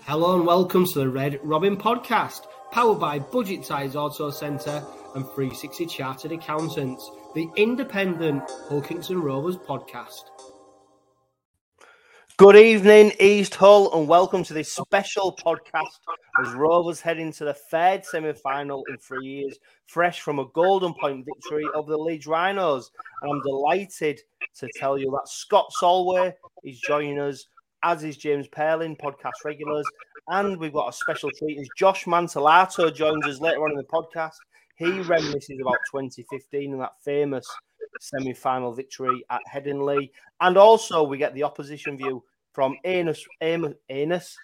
Hello and welcome to the Red Robin podcast, powered by Budget Size Auto Centre and 360 Chartered Accountants, the independent Hull Kingston Rovers podcast. Good evening, East Hull, and welcome to this special podcast as Rovers head into the third semi-final in 3 years, fresh from a Golden Point victory over the Leeds Rhinos. And I'm delighted to tell you that Scott Solway is joining us, as is James Perlin, podcast regulars. And we've got a special treat as Josh Mantellato joins us later on in the podcast. He reminisces about 2015 and that famous semi-final victory at Headingley. And also we get the opposition view from Amos. Amos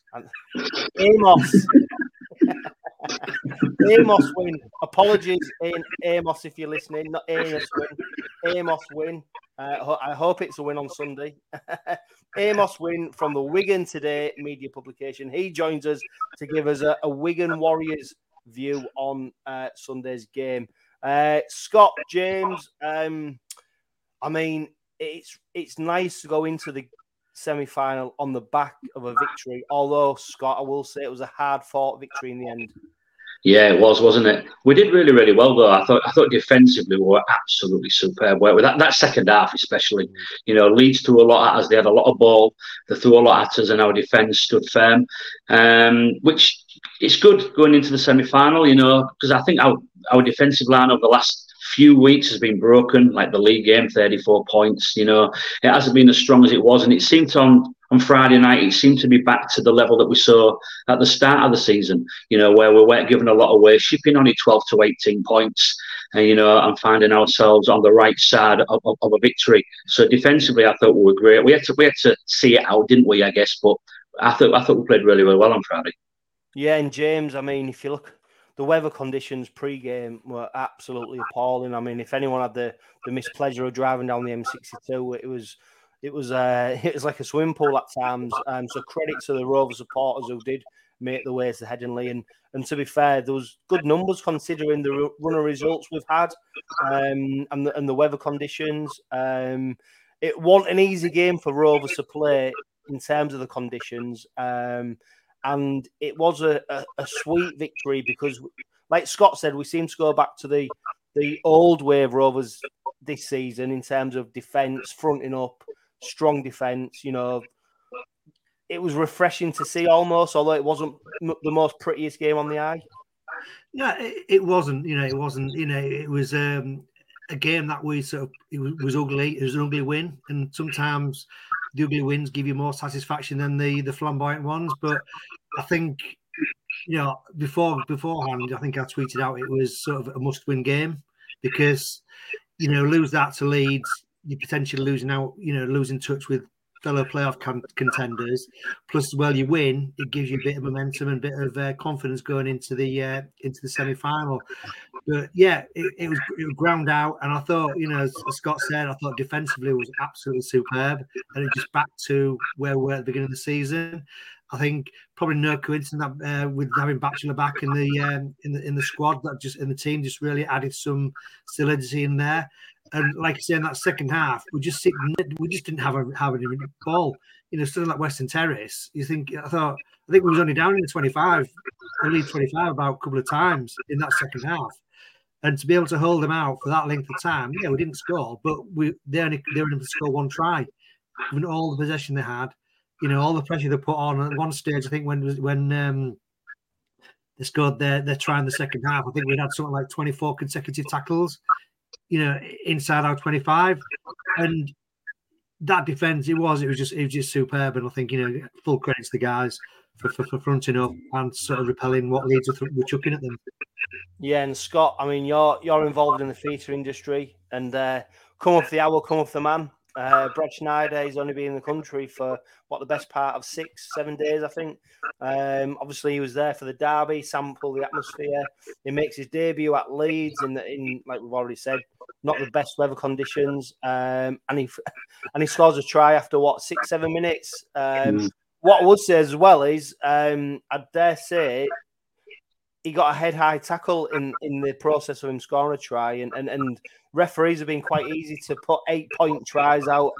win. Apologies, Amos, if you're listening. Not Amos win. Amos win. I hope it's a win on Sunday. Amos win from the Wigan Today media publication. He joins us to give us a Wigan Warriors view on Sunday's game. Scott, James, I mean, it's nice to go into the semi-final on the back of a victory. Although, Scott, I will say it was a hard-fought victory in the end. Yeah, it was, wasn't it? We did really, really well, though. I thought defensively we were absolutely superb. With that second half, especially, Leeds threw a lot at us. They had a lot of ball. They threw a lot at us, and our defence stood firm. Which it's good going into the semi-final, because I think our defensive line over the last few weeks has been broken. Like the league game, 34 points. It hasn't been as strong as it was, and it seemed on Friday night, it seemed to be back to the level that we saw at the start of the season, where we weren't giving a lot away, shipping only 12 to 18 points, and finding ourselves on the right side of a victory. So defensively, I thought we were great. We had to see it out, didn't we, I guess? But I thought we played really, really well on Friday. Yeah, and James, I mean, if you look, the weather conditions pre-game were absolutely appalling. I mean, if anyone had the mispleasure of driving down the M62, it was like a swimming pool at times. So credit to the Rovers supporters who did make the way to Headingley. And to be fair, there was good numbers considering the run of results we've had and the weather conditions. It wasn't an easy game for Rovers to play in terms of the conditions. And it was a sweet victory because, like Scott said, we seem to go back to the old way of Rovers this season in terms of defence, fronting up, strong defence. It was refreshing to see almost, although it wasn't the most prettiest game on the eye. Yeah, it wasn't. It wasn't. It was a game that it was ugly. It was an ugly win, and sometimes the ugly wins give you more satisfaction than the flamboyant ones. But I think, beforehand, I think I tweeted out it was sort of a must-win game because, lose that to Leeds, you're potentially losing touch with fellow playoff contenders. Plus, you win, it gives you a bit of momentum and a bit of confidence going into the semi-final. But yeah, it was ground out, and I thought, as Scott said, I thought defensively it was absolutely superb, and it just back to where we were at the beginning of the season. I think probably no coincidence that with having Batchelor back in the squad, that just in the team just really added some solidity in there. And like I say, in that second half, we just didn't have any ball. Something like Western Terrace. I think we was only down in the 25, only 25 about a couple of times in that second half. And to be able to hold them out for that length of time, we didn't score, but they were able to score one try. Given all the possession they had, all the pressure they put on. At one stage, I think when they scored their try in the second half, I think we'd had something like 24 consecutive tackles, inside our 25, and that defense, it was just superb. And I think full credit to the guys for fronting up and sort of repelling what Leeds were chucking at them. Yeah, and Scott, I mean, you're involved in the theatre industry, and come off the hour, come off the man. Brad Schneider, he's only been in the country for the best part of 6-7 days, I think. Obviously, he was there for the derby, sample the atmosphere. He makes his debut at Leeds in like we've already said, not the best weather conditions, and he scores a try after 6-7 minutes. What I would say as well is, I dare say, he got a head-high tackle in the process of him scoring a try, and referees have been quite easy to put 8-point tries out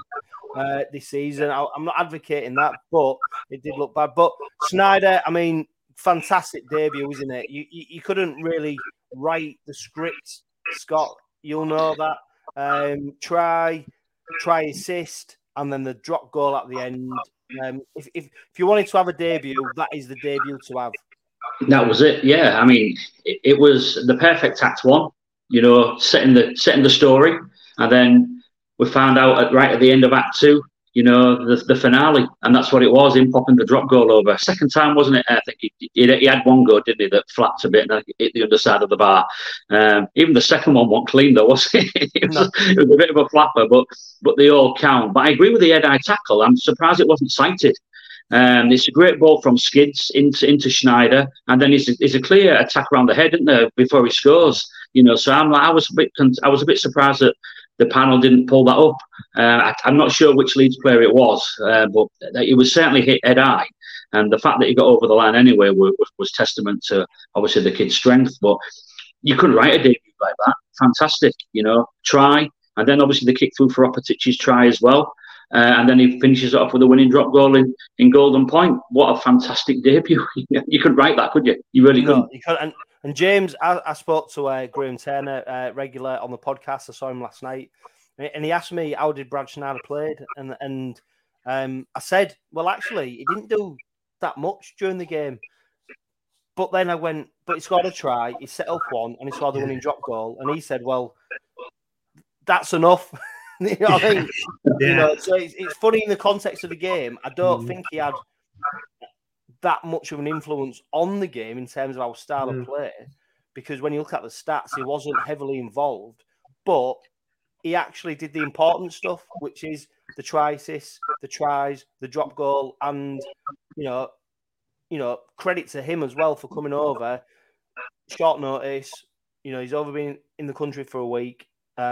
this season. I'm not advocating that, but it did look bad. But Sneijder, I mean, fantastic debut, isn't it? You couldn't really write the script, Scott. You'll know that. Try assist, and then the drop goal at the end. If you wanted to have a debut, that is the debut to have. That was it. Yeah, I mean, it was the perfect Act 1. You know, setting the story, and then we found out right at the end of Act 2. You know, the finale, and that's what it was, him popping the drop goal over. Second time, wasn't it? I think he had one go, didn't he, that flapped a bit and hit the underside of the bar. Even the second one wasn't clean, though, was it? It was a bit of a flapper, but they all count. But I agree with the head-eye tackle. I'm surprised it wasn't cited. It's a great ball from Skids into Sneijder, and then it's a clear attack around the head, isn't there, before he scores? You know, so I was a bit surprised that the panel didn't pull that up. I'm not sure which Leeds player it was, but it was certainly hit head-eye. And the fact that he got over the line anyway was testament to, obviously, the kid's strength. But you couldn't write a debut like that. Fantastic, you know, try. And then, obviously, the kick through for Opatic's try as well. And then he finishes it off with a winning drop goal in Golden Point. What a fantastic debut. You couldn't write that, could you? You really couldn't. You couldn't. And James, I spoke to Graham Turner, regular on the podcast. I saw him last night. And he asked me, how did Brad Sneijder play? And I said, well, actually, he didn't do that much during the game. But then I went, but he scored a try, he set up one, and he scored the winning drop goal. And he said, well, that's enough. You know what I mean? Yeah. You know, so it's funny in the context of the game. I don't think he had that much of an influence on the game in terms of our style of play, because when you look at the stats, he wasn't heavily involved, but he actually did the important stuff, which is the try assists, the tries, the drop goal, and you know, credit to him as well for coming over short notice. You know, he's over been in the country for a week.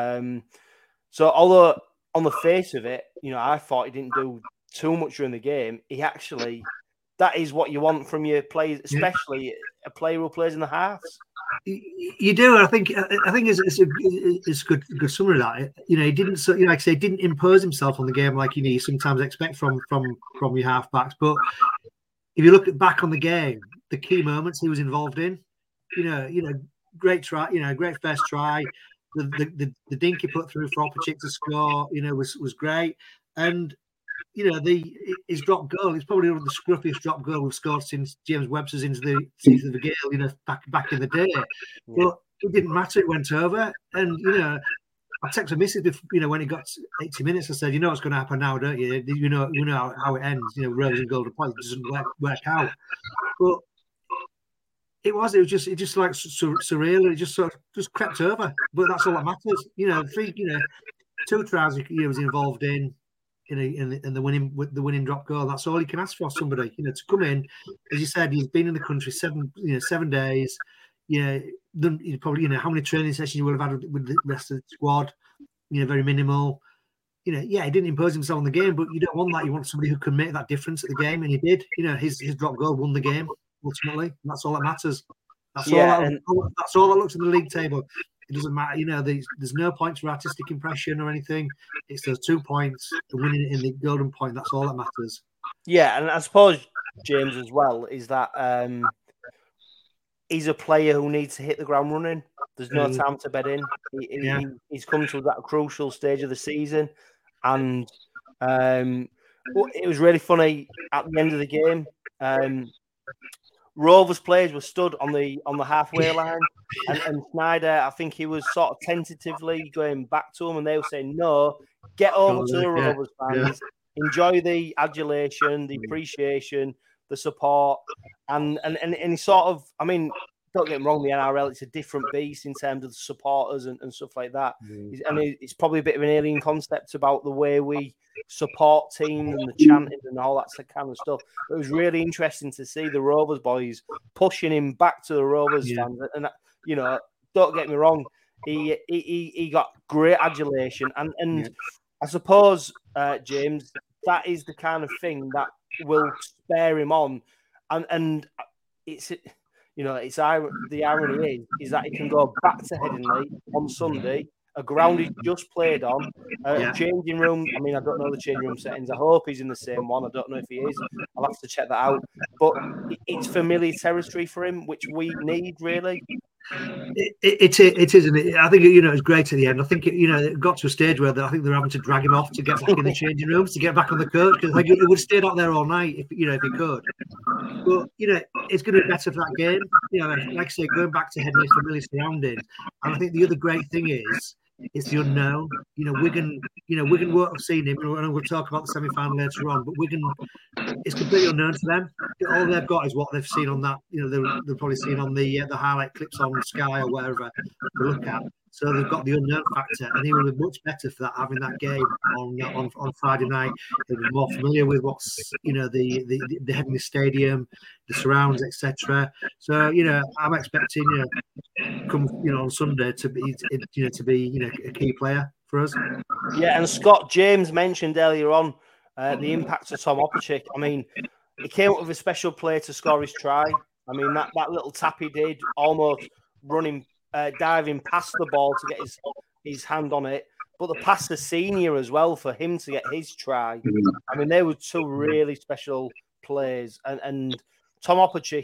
So although on the face of it, you know, I thought he didn't do too much during the game, he actually, that is what you want from your players, especially a player who plays in the halves. You do. I think it's a good summary of that. You know, he didn't, you know, like I say, didn't impose himself on the game like you sometimes expect from your halfbacks. But if you look back on the game, the key moments he was involved in, you know, great try, you know, great first try. The dink he put through for Opacic to score, you know, was great. And you know, his drop goal is probably one of the scruffiest drop goal we've scored since James Webster's into the Gale, you know, back in the day. But it didn't matter; it went over. And you know, I texted Mrs. before, you know, when he got 80 minutes, I said, "You know what's going to happen now, don't you? You know how it ends. You know, Rose and Golden Point, it doesn't work out." But it was just like surreal. It just sort of just crept over. But that's all that matters. You know, two tries he was involved in the winning drop goal. That's all you can ask for somebody. You know, to come in, as you said, he's been in the country 7 days. You know, probably, you know, how many training sessions you will have had with the rest of the squad. You know, very minimal. You know, yeah, he didn't impose himself on the game, but you don't want that. You want somebody who can make that difference at the game, and he did. You know, his drop goal won the game ultimately. And that's all that matters. That's all that looks at the league table. It doesn't matter, you know. There's no points for artistic impression or anything. It's those 2 points, and winning it in the Golden Point. That's all that matters. Yeah, and I suppose James as well is that he's a player who needs to hit the ground running. There's no time to bed in. He's come to that crucial stage of the season, and it was really funny at the end of the game. Rovers players were stood on the halfway line, and Sneijder, I think he was sort of tentatively going back to them, and they were saying, "No, get over to the Rovers fans, enjoy the adulation, the appreciation, the support," and he sort of, I mean, don't get me wrong, the NRL, it's a different beast in terms of the supporters and stuff like that, and it's probably a bit of an alien concept about the way we support teams and the chanting and all that kind of stuff. It was really interesting to see the Rovers boys pushing him back to the Rovers fans, and you know, don't get me wrong, he got great adulation, and I suppose, James, that is the kind of thing that will spare him on, and it's, you know, it's the irony is that he can go back to Headingley on Sunday a ground he's just played on, changing room. I mean, I don't know the changing room settings. I hope he's in the same one. I don't know if he is. I'll have to check that out. But it's familiar territory for him, which we need, really. It is, isn't it? I think it's great at the end. I think it got to a stage where I think they're having to drag him off to get back in the changing rooms to get back on the coach, because I think he would have stayed out there all night if he could. But it's going to be better for that game. Like I say, going back to Henry's familiar surroundings, and I think the other great thing is it's the unknown. Wigan won't have seen him, and we'll talk about the semi-final later on. But Wigan, it's completely unknown to them. All they've got is what they've seen on that. They've probably seen on the highlight clips on Sky or wherever to look at. So they've got the unknown factor, and he will be much better for that, having that game on Friday night. They'll be more familiar with what's the Headingley Stadium, the surrounds, etc. So I'm expecting come on Sunday to be a key player for us. Yeah, and Scott James mentioned earlier on the impact of Tom Opachik. I mean, he came up with a special play to score his try. I mean, that little tap he did, almost running, diving past the ball to get his hand on it, but the pass to Senior as well for him to get his try. I mean, they were two really special plays. And Tom Opachik,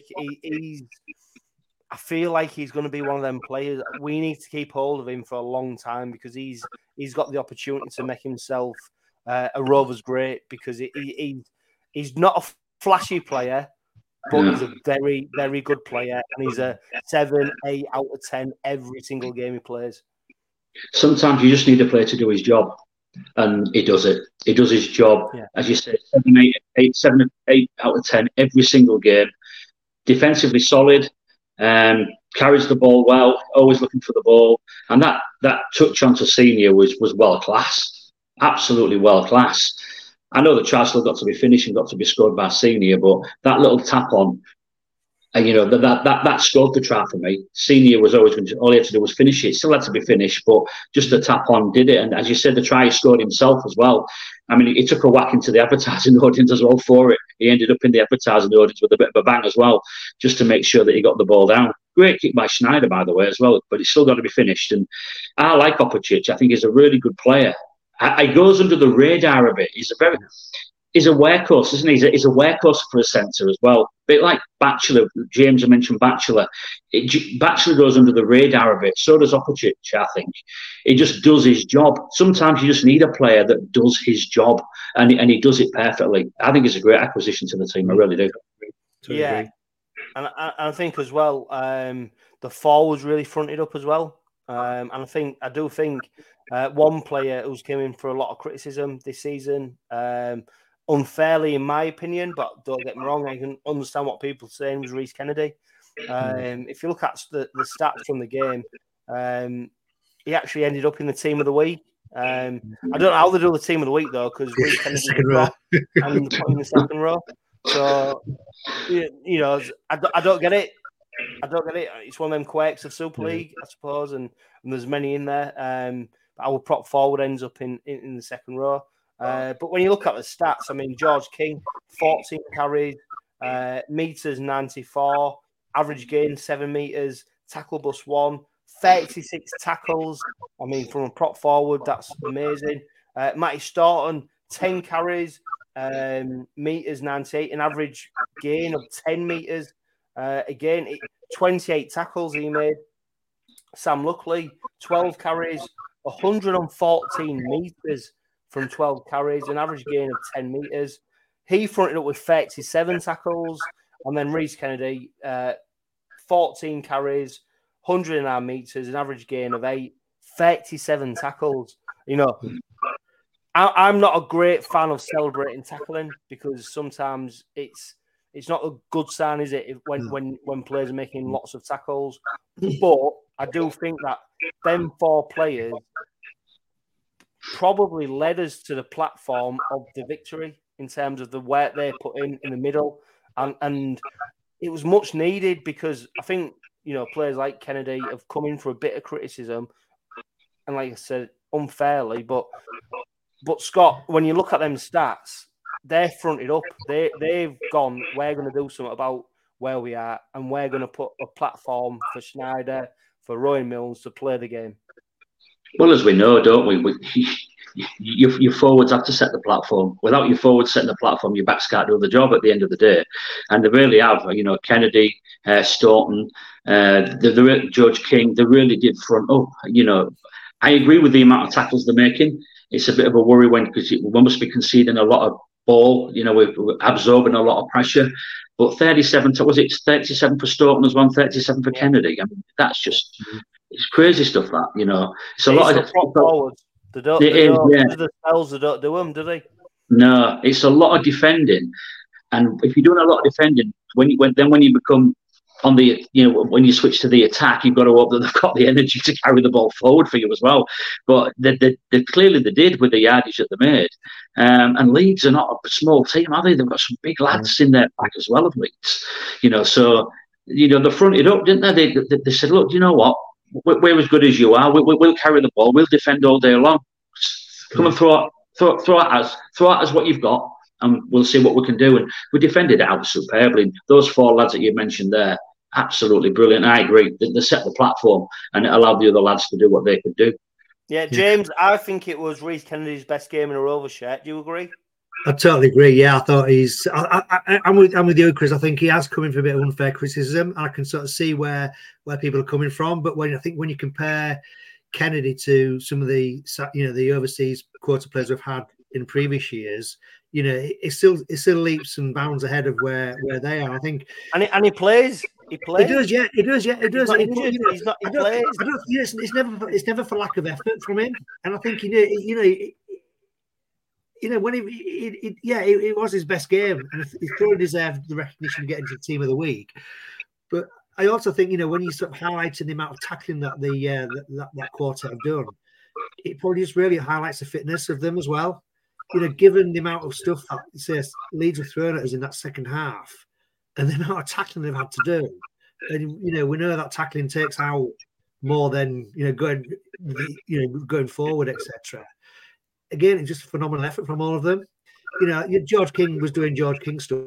I feel like he's going to be one of them players. We need to keep hold of him for a long time, because he's got the opportunity to make himself a Rovers great, because he's not a flashy player, but he's a very, very good player, and he's a 7, 8 out of 10 every single game he plays. Sometimes you just need a player to do his job, and he does it. He does his job, as you said, 7, 8 out of 10 every single game. Defensively solid, carries the ball well, always looking for the ball, and that touch onto Senior was world class, absolutely world class. I know the try still got to be finished and got to be scored by Senior, but that little tap on, that scored the try for me. Senior was always going to, all he had to do was finish it. It still had to be finished, but just the tap on did it. And as you said, the try he scored himself as well. I mean, he took a whack into the advertising audience as well for it. He ended up in the advertising audience with a bit of a bang as well, just to make sure that he got the ball down. Great kick by Schneider, by the way, as well, but it's still got to be finished. And I like Opachik. I think he's a really good player. He goes under the radar a bit. He's a workhorse, isn't he? He's a workhorse for a centre as well. A bit like Batchelor. James mentioned Batchelor. Batchelor goes under the radar a bit. So does Opachik, I think. He just does his job. Sometimes you just need a player that does his job, and he does it perfectly. I think it's a great acquisition to the team. I really do. Yeah. And I think as well, the forwards really fronted up as well. And I do think one player who's came in for a lot of criticism this season, unfairly in my opinion, but don't get me wrong, I can understand what people are saying, was Reece Kennedy. If you look at the stats from the game, he actually ended up in the team of the week. I don't know how they do the team of the week though, because Reece Kennedy second row and put in the second row. So I don't get it. It's one of them quirks of Super League, I suppose, and there's many in there. Our prop forward ends up in the second row. But when you look at the stats, I mean, George King, 14 carries, meters 94, average gain 7 meters, tackle bus 1, 36 tackles. I mean, from a prop forward, that's amazing. Matty Staunton, 10 carries, meters 98, an average gain of 10 meters. Again, 28 tackles he made. Sam Luckley, 12 carries, 114 meters from 12 carries, an average gain of 10 meters. He fronted up with 37 tackles. And then Reece Kennedy, 14 carries, 109 meters, an average gain of 8, 37 tackles. I'm not a great fan of celebrating tackling, because sometimes it's not a good sign, is it, when players are making lots of tackles? But I do think that them 4 players probably led us to the platform of the victory in terms of the work they put in the middle. And it was much needed, because I think, players like Kennedy have come in for a bit of criticism. And like I said, unfairly. But Scott, when you look at them stats, they're fronted up. They've gone, we're going to do something about where we are, and we're going to put a platform for Schneider, for Rowan Milnes to play the game. Well, as we know, don't we? Your forwards have to set the platform. Without your forwards setting the platform, your backs can't do the job at the end of the day. And they really have. Kennedy, Staunton, George King, they really did front up. I agree with the amount of tackles they're making. It's a bit of a worry because we must be conceding a lot of ball. We're absorbing a lot of pressure. But 37, was it 37 for Staunton as well, 37 for Kennedy? I mean, that's just, it's crazy stuff that, It's a lot of forwards. They don't do them, do they? No, it's a lot of defending. And if you're doing a lot of defending, when you become on the, when you switch to the attack, you've got to hope that they've got the energy to carry the ball forward for you as well. But they clearly they did with the yardage that they made. And Leeds are not a small team, are they? They've got some big lads in their back as well of Leeds. So they fronted up, didn't they? They said, look, you know what? We're as good as you are. We'll carry the ball. We'll defend all day long. Come and throw at us what you've got, and we'll see what we can do. And we defended it out superbly. Those four lads that you mentioned there, absolutely brilliant. I agree. They set the platform and it allowed the other lads to do what they could do. Yeah, James, I think it was Reece Kennedy's best game in a row shirt. Do you agree? I totally agree. Yeah, I thought he's. I'm with you, Chris. I think he has come in for a bit of unfair criticism. I can sort of see where people are coming from. But when you compare Kennedy to some of the the overseas quota players we've had in previous years, it still leaps and bounds ahead of where they are. I think, and he plays. He plays. He does. Yeah, he does. Yeah, he does. He plays. It's never for lack of effort from him. And I think when it was his best game, and he thoroughly deserved the recognition of getting to the team of the week. But I also think when you sort of highlighting the amount of tackling that that quartet have done, it probably just really highlights the fitness of them as well. Given the amount of stuff that says Leeds were thrown at us in that second half, and the amount of tackling they've had to do, and we know that tackling takes out more than going forward, etc. Again, it's just a phenomenal effort from all of them. George King was doing George King stuff.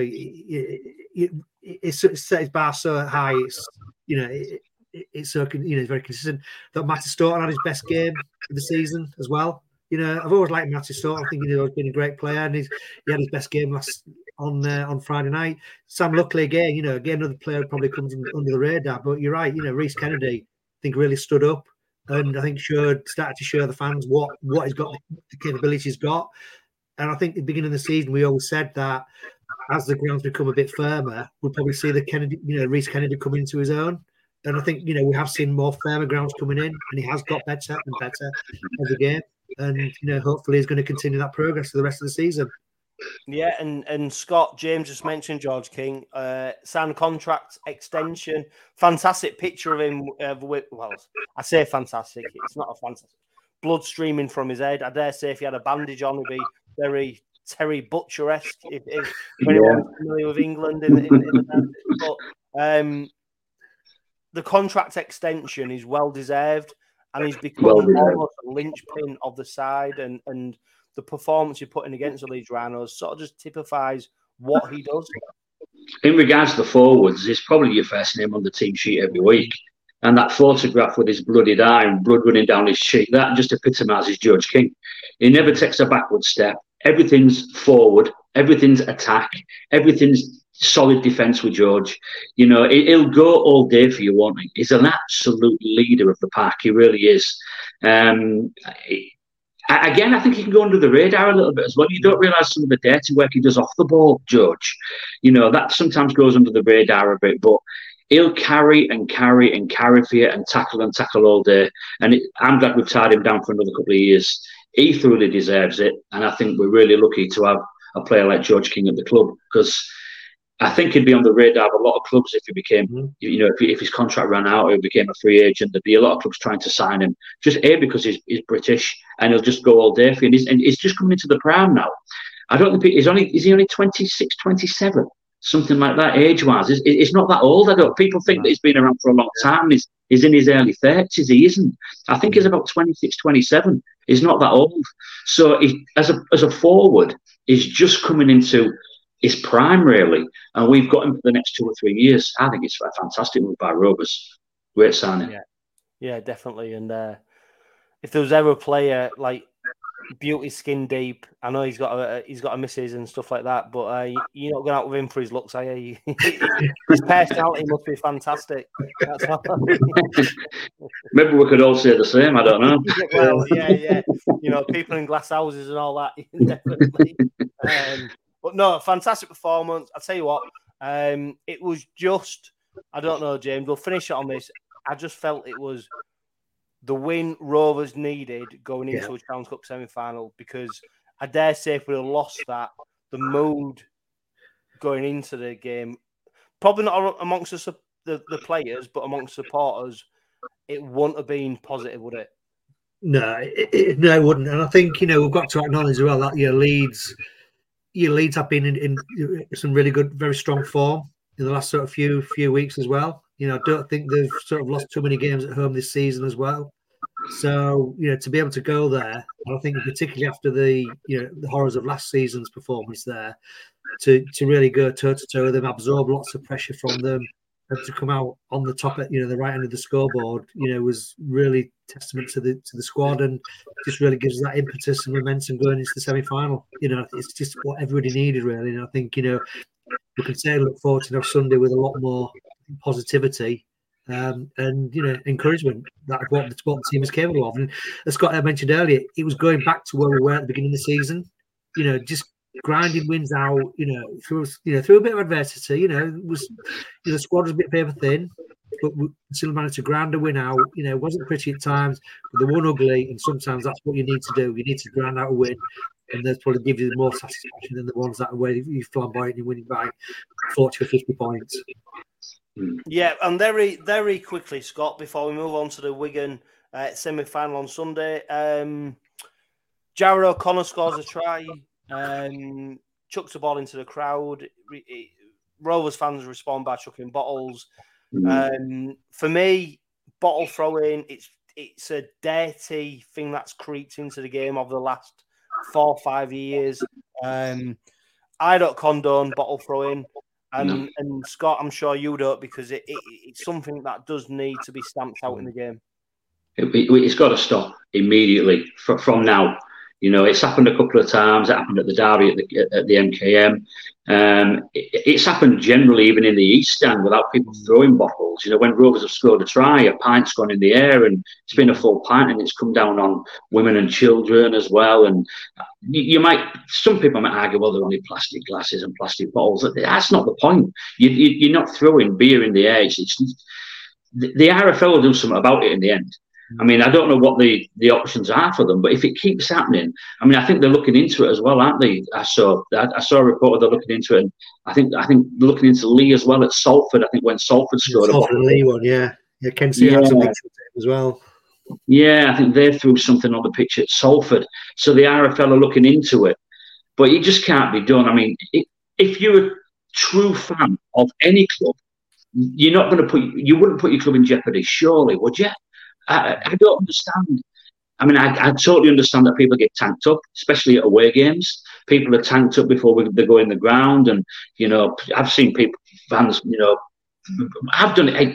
It's set his bar so high. It's so it's very consistent. That Matty Staunton had his best game of the season as well. I've always liked Matty Staunton. I think he's been a great player, and he had his best game on Friday night. Sam Luckley again. Again another player who probably comes under the radar. But you're right. Reece Kennedy, I think, really stood up. And I think started to show the fans what he's got, the capabilities he's got. And I think at the beginning of the season, we always said that as the grounds become a bit firmer, we'll probably see the Reece Kennedy come into his own. And I think, we have seen more firmer grounds coming in, and he has got better and better every game. And, hopefully he's going to continue that progress for the rest of the season. Yeah, and Scott, James just mentioned George King, signed a contract extension. Fantastic picture of him. Well, I say fantastic. It's not a fantastic. Blood streaming from his head. I dare say if he had a bandage on, it'd be very Terry Butcher-esque. If anyone's familiar with England, but the contract extension is well deserved, and he's become almost a linchpin of the side, and the performance you're putting against the Leeds Rhinos sort of just typifies what he does. In regards to the forwards, he's probably your first name on the team sheet every week. And that photograph with his bloodied eye and blood running down his cheek, that just epitomises George King. He never takes a backward step. Everything's forward. Everything's attack. Everything's solid defence with George. He'll go all day for you, won't he? He's an absolute leader of the pack. He really is. Again, I think he can go under the radar a little bit as well. You don't realise some of the dirty work he does off the ball, George. That sometimes goes under the radar a bit, but he'll carry and carry and carry for you and tackle all day. And I'm glad we've tied him down for another couple of years. He thoroughly deserves it. And I think we're really lucky to have a player like George King at the club, because I think he'd be on the radar of a lot of clubs if he became, if his contract ran out or he became a free agent. There'd be a lot of clubs trying to sign him, just because he's British and he'll just go all day for you. And he's just coming into the prime now. I don't think is he only 26, 27, something like that, age-wise. It's not that old. People think that he's been around for a long time. He's in his early 30s. He isn't. I think he's about 26, 27. He's not that old. So as a forward, he's just coming into his prime, really, and we've got him for the next 2 or 3 years. I think it's a fantastic move by Rovers. Great signing. Yeah, definitely. And if there was ever a player like beauty skin deep, I know he's got a missus and stuff like that, but you're not going out with him for his looks, are you? His personality must be fantastic. That's all. Maybe we could all say the same. I don't know. Well, yeah. People in glass houses and all that, definitely. But no, fantastic performance. I'll tell you what, it was just, I don't know, James, we'll finish it on this. I just felt it was the win Rovers needed going into a Challenge Cup semi-final, because I dare say if we'd have lost that, the mood going into the game, probably not amongst the players, but amongst supporters, it wouldn't have been positive, would it? No, it wouldn't. And I think, we've got to acknowledge as well that Leeds have been in some really good, very strong form in the last sort of few weeks as well. I don't think they've sort of lost too many games at home this season as well. So, to be able to go there, I think particularly after the horrors of last season's performance there, to really go toe-to-toe with them, absorb lots of pressure from them, and to come out on the top at the right end of the scoreboard, was really testament to the squad, and just really gives that impetus and momentum going into the semi-final. It's just what everybody needed, really. And I think we can say look forward to next Sunday with a lot more positivity and encouragement that what the team is capable of. And as Scott mentioned earlier, it was going back to where we were at the beginning of the season. Just grinding wins out. Through a bit of adversity. The squad was a bit paper thin, but we still managed to grind a win out. It wasn't pretty at times, but they won ugly, and sometimes that's what you need to do. You need to grind out a win. And those probably give you more satisfaction than the ones that are where you flamboyant and winning by 40 or 50 points. Yeah, and very, very quickly, Scott, before we move on to the Wigan semi-final on Sunday, Jared O'Connor scores a try, chucks the ball into the crowd. Rovers fans respond by chucking bottles. For me, bottle throwing, it's a dirty thing that's creeped into the game over the last 4 or 5 years. I don't condone bottle throwing, and Scott, I'm sure you don't, because it's something that does need to be stamped out in the game. It's got to stop immediately from now. It's happened a couple of times. It happened at the derby at the MKM. It's happened generally even in the East Stand without people throwing bottles. When Rovers have scored a try, a pint's gone in the air and it's been a full pint, and it's come down on women and children as well. And some people might argue, well, they're only plastic glasses and plastic bottles. That's not the point. You're not throwing beer in the air. The RFL will do something about it in the end. I mean, I don't know what the options are for them, but if it keeps happening, I mean, I think they're looking into it as well, aren't they? I saw a report they're looking into it, and I think they're looking into Lee as well at Salford. I think when Salford scored Salford and Lee one, yeah, Ken C had something as well. Yeah, I think they threw something on the pitch at Salford, so the RFL are looking into it, but it just can't be done. I mean, if you're a true fan of any club, you wouldn't put your club in jeopardy, surely, would you? I don't understand. I mean, I totally understand that people get tanked up, especially at away games. People are tanked up before they go in the ground, and I've seen fans. I've done it.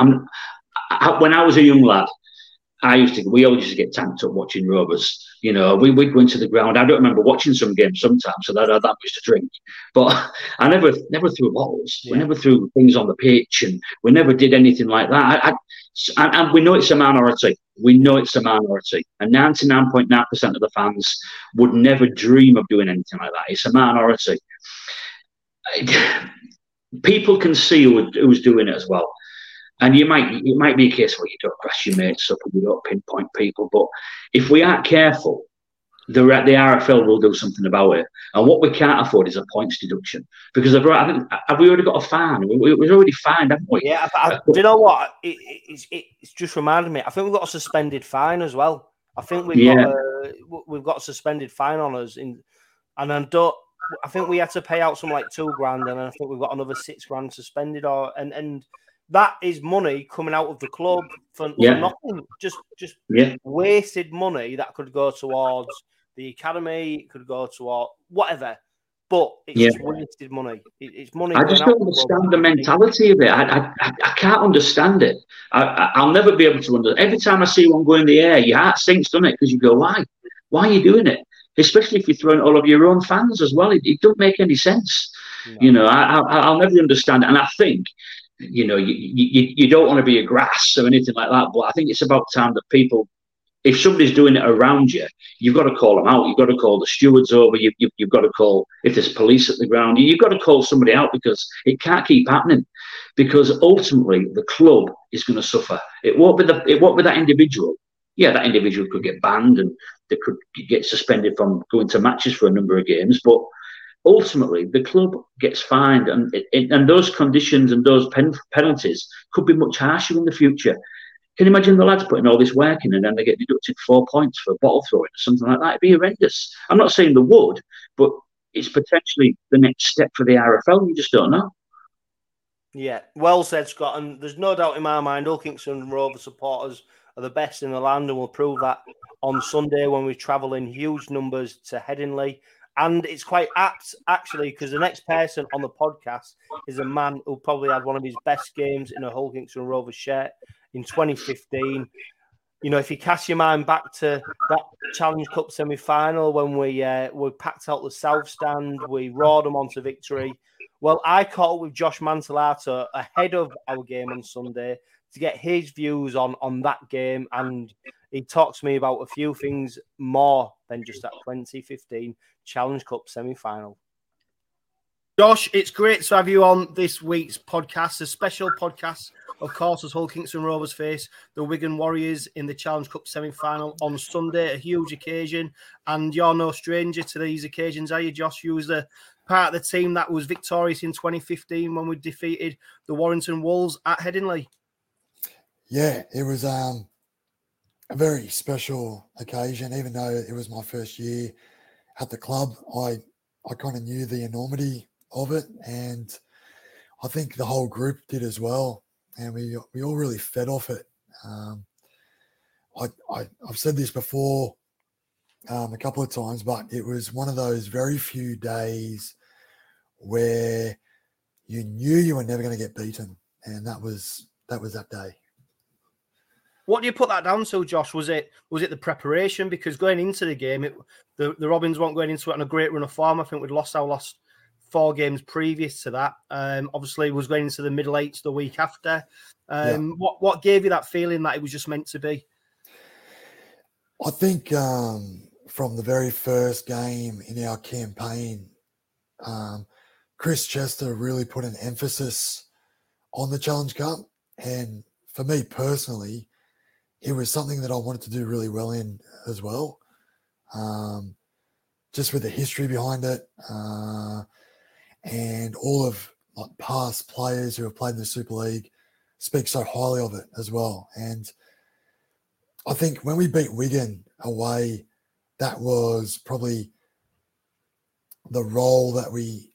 When I was a young lad, we always used to get tanked up watching Rovers. We'd go into the ground. I don't remember watching some games sometimes, so that I had that much to drink. But I never threw balls. Yeah. We never threw things on the pitch, and we never did anything like that. And we know it's a minority. We know it's a minority. And 99.9% of the fans would never dream of doing anything like that. It's a minority. People can see who's doing it as well. And it might be a case where you don't crash your mates up and you don't pinpoint people. But if we aren't careful, the RFL will do something about it. And what we can't afford is a points deduction. Because have we already got a fine? We've already fined, haven't we? Yeah, do you know what? It's just reminded me. I think we've got a suspended fine as well. I think we've got a suspended fine on us. I think we had to pay out some like $2,000, and I think we've got another $6,000 suspended. And that is money coming out of the club for nothing. Just wasted money that could go towards the academy. It could go toward whatever. but it's just wasted money. It's money. I just don't understand the mentality of it. I can't understand it. I'll never be able to understand. Every time I see one go in the air, your heart sinks, doesn't it? Because you go, why? Why are you doing it? Especially if you're throwing all of your own fans as well. It don't make any sense. No. You know, I'll never understand it. And I think, you know, you don't want to be a grass or anything like that. But I think it's about time that people, if somebody's doing it around you, you've got to call them out. You've got to call the stewards over. You've got to call, if there's police at the ground, you've got to call somebody out, because it can't keep happening. Because ultimately, the club is going to suffer. It won't be that individual. Yeah, that individual could get banned and they could get suspended from going to matches for a number of games. But ultimately, the club gets fined, and those conditions and those penalties could be much harsher in the future. Can you imagine the lads putting all this work in and then they get deducted 4 points for bottle throwing or something like that? It'd be horrendous. I'm not saying they would, but it's potentially the next step for the RFL. You just don't know. Yeah, well said, Scott. And there's no doubt in my mind, Hulkington Rovers supporters are the best in the land, and we'll prove that on Sunday when we travel in huge numbers to Headingley. And it's quite apt, actually, because the next person on the podcast is a man who probably had one of his best games in a Hulkington Rovers shirt in 2015. You know, if you cast your mind back to that Challenge Cup semi-final when we packed out the South Stand, we roared them onto victory. Well, I caught up with Josh Mantellato ahead of our game on Sunday to get his views on that game, and he talks to me about a few things more than just that 2015 Challenge Cup semi-final. Josh, it's great to have you on this week's podcast, a special podcast, of course, as Hulkington Rovers face the Wigan Warriors in the Challenge Cup semi-final on Sunday, a huge occasion. And you're no stranger to these occasions, are you, Josh? You was the part of the team that was victorious in 2015 when we defeated the Warrington Wolves at Headingley. Yeah, it was a very special occasion. Even though it was my first year at the club, I kind of knew the enormity of it, and I think the whole group did as well, and we all really fed off it. I've said this before a couple of times, but it was one of those very few days where you knew you were never going to get beaten, and that was that day. What do you put that down to, Josh? Was it the preparation? Because going into the game, the Robins weren't going into it on a great run of form. I think we'd lost 4 games previous to that. Obviously, was going into the middle eights the week after. What gave you that feeling that it was just meant to be? I think from the very first game in our campaign, Chris Chester really put an emphasis on the Challenge Cup. And for me personally, it was something that I wanted to do really well in as well. Just with the history behind it. And all of past players who have played in the Super League speak so highly of it as well. And I think when we beat Wigan away, that was probably the role that we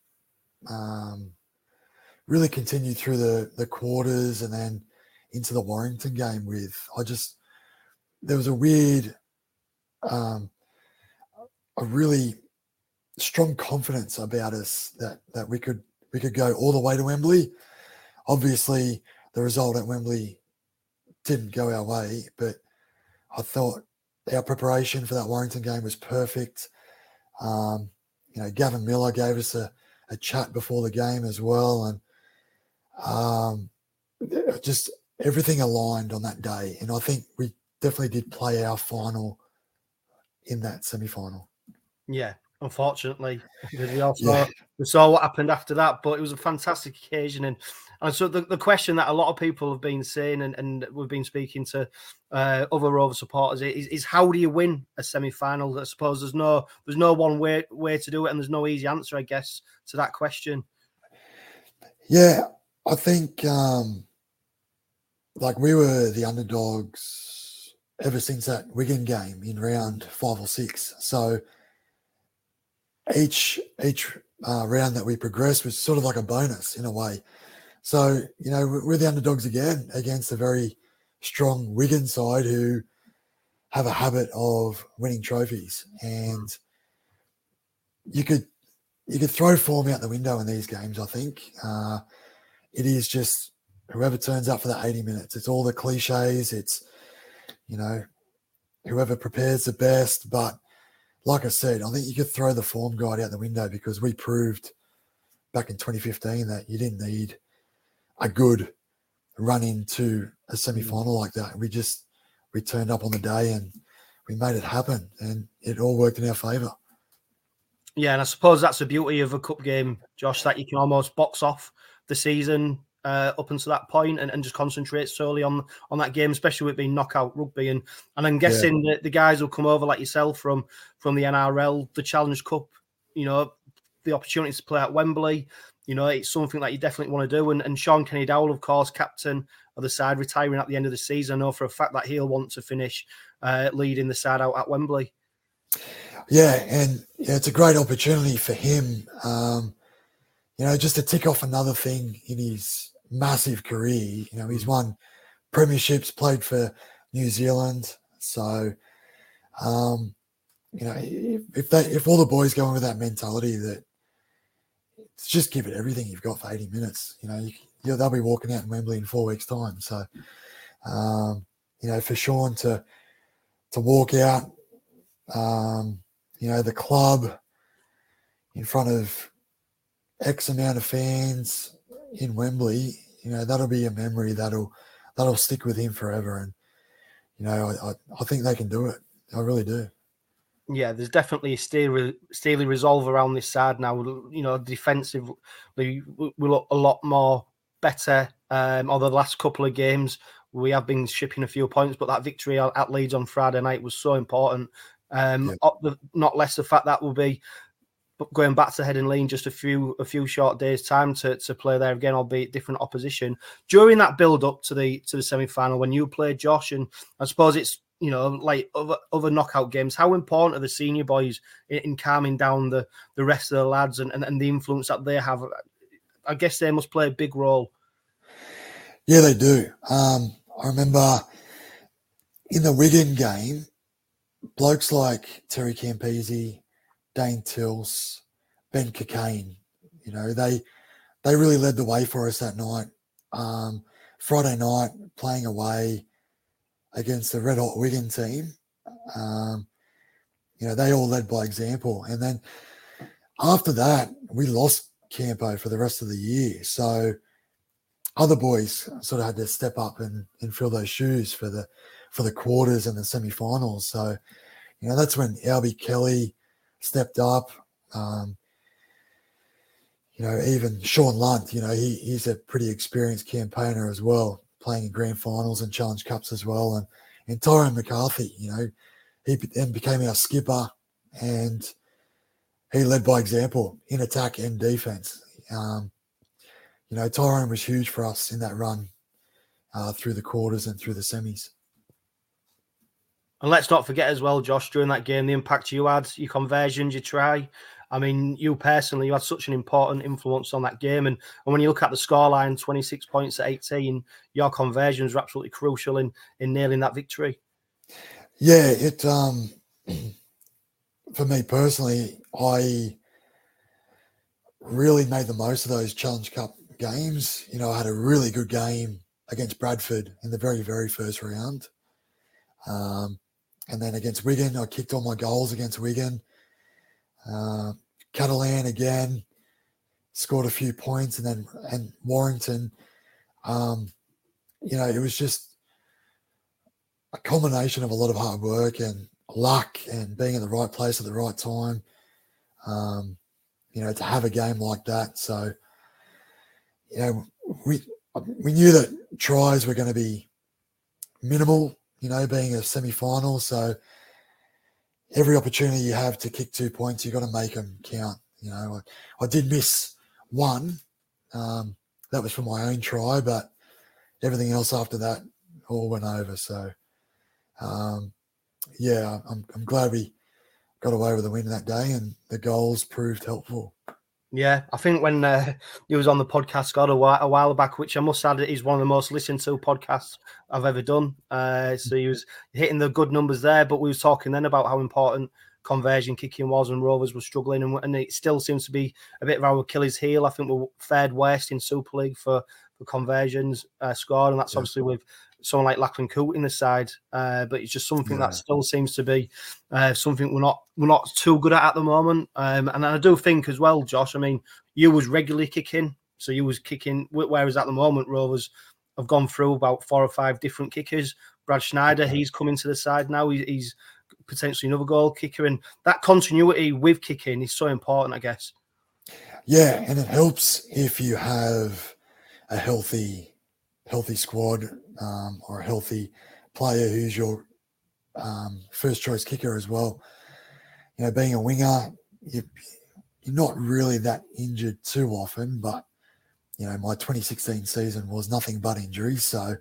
really continued through the quarters and then into the Warrington game with. There was a weird, a really strong confidence about us that we could go all the way to Wembley. Obviously, the result at Wembley didn't go our way, but I thought our preparation for that Warrington game was perfect. Gavin Miller gave us a chat before the game as well, and just everything aligned on that day. And I think we definitely did play our final in that semi-final. Yeah. Unfortunately, because we saw what happened after that, but it was a fantastic occasion. And so the question that a lot of people have been saying, and we've been speaking to other Rover supporters, is how do you win a semi-final? I suppose there's no one way to do it, and there's no easy answer, I guess, to that question. Yeah, I think we were the underdogs ever since that Wigan game in round 5 or 6. So each round that we progressed was sort of like a bonus in a way. So, we're the underdogs again against a very strong Wigan side who have a habit of winning trophies. And you could you could throw form out the window in these games, I think. It is just whoever turns up for the 80 minutes. It's all the cliches. It's, whoever prepares the best. But like I said, I think you could throw the form guide out the window because we proved back in 2015 that you didn't need a good run into a semi-final like that. We turned up on the day and we made it happen, and it all worked in our favour. Yeah, and I suppose that's the beauty of a cup game, Josh, that you can almost box off the season up until that point and just concentrate solely on that game, especially with it being knockout rugby. And I'm guessing that the guys will come over like yourself from the NRL, the Challenge Cup, the opportunity to play at Wembley, it's something that you definitely want to do. And Sean Kenny-Dowell, of course, captain of the side, retiring at the end of the season. I know for a fact that he'll want to finish leading the side out at Wembley. Yeah, and it's a great opportunity for him, just to tick off another thing in his massive career. He's won premierships, played for New Zealand. So, if all the boys go in with that mentality that just give it everything you've got for 80 minutes, they'll be walking out in Wembley in 4 weeks' time. So, for Sean to walk out, the club in front of X amount of fans in Wembley, that'll be a memory that'll stick with him forever. And, I think they can do it. I really do. Yeah, there's definitely a steely resolve around this side now. Defensively, we look a lot more better. Although the last couple of games, we have been shipping a few points, but that victory at Leeds on Friday night was so important. Not less the fact that we'll be going back to Headingley in just a few short days' time to play there again, albeit different opposition. During that build up to the semi-final, when you played, Josh, and I suppose it's like other knockout games, how important are the senior boys in calming down the rest of the lads and the influence that they have? I guess they must play a big role. Yeah, they do. I remember in the Wigan game, blokes like Terry Campese, Dane Tills, Ben Cockayne, they really led the way for us that night. Friday night, playing away against the Red Hot Wigan team, they all led by example. And then after that, we lost Campo for the rest of the year. So other boys sort of had to step up and fill those shoes for the quarters and the semi-finals. So, that's when Albie Kelly stepped up. Even Sean Lunt, he's a pretty experienced campaigner as well, playing in grand finals and challenge cups as well. And Tyrone McCarthy, he then became our skipper and he led by example in attack and defense. Tyrone was huge for us in that run through the quarters and through the semis. And let's not forget as well, Josh, during that game, the impact you had, your conversions, your try. I mean, you personally, you had such an important influence on that game. And when you look at the scoreline, 26 points at 18, your conversions were absolutely crucial in nailing that victory. Yeah, it for me personally, I really made the most of those Challenge Cup games. I had a really good game against Bradford in the very, very first round. And then against Wigan, I kicked all my goals against Wigan. Catalan again, scored a few points, and Warrington. It was just a combination of a lot of hard work and luck and being in the right place at the right time. To have a game like that. So, we knew that tries were going to be minimal, being a semi-final. So every opportunity you have to kick 2 points, you've got to make them count. I did miss one. That was for my own try, but everything else after that all went over. So, I'm glad we got away with the win that day and the goals proved helpful. Yeah, I think when he was on the podcast, Scott, a while back, which I must add is one of the most listened to podcasts I've ever done. So he was hitting the good numbers there, but we was talking then about how important conversion kicking was, and Rovers were struggling, and it still seems to be a bit of our Achilles heel. I think we're fared worst in Super League for conversions scored, and that's obviously with someone like Lachlan Coote in the side. But it's just something that still seems to be something we're not too good at the moment. And I do think as well, Josh, I mean, you was regularly kicking, so you was kicking, whereas at the moment Rovers have gone through about 4 or 5 different kickers. Brad Schneider, he's coming to the side now. He's potentially another goal kicker, and that continuity with kicking is so important, I guess. Yeah, and it helps if you have a healthy squad or a healthy player who's your first choice kicker as well. You know, being a winger, you're not really that injured too often, but you know, my 2016 season was nothing but injuries. So,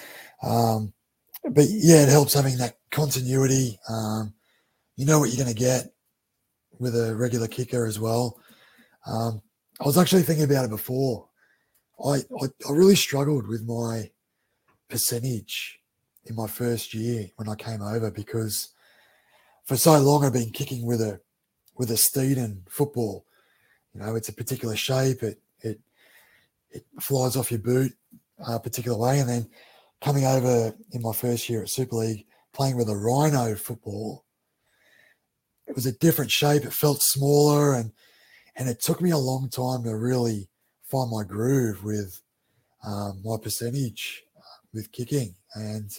but yeah, it helps having that continuity. You know what you're going to get with a regular kicker as well. I was actually thinking about it before. I really struggled with my percentage in my first year when I came over, because for so long I've been kicking with a Steeden football. You know, it's a particular shape. It flies off your boot a particular way, and then coming over in my first year at Super League, playing with a Rhino football, it was a different shape. It felt smaller, and it took me a long time to really find my groove with my percentage with kicking, and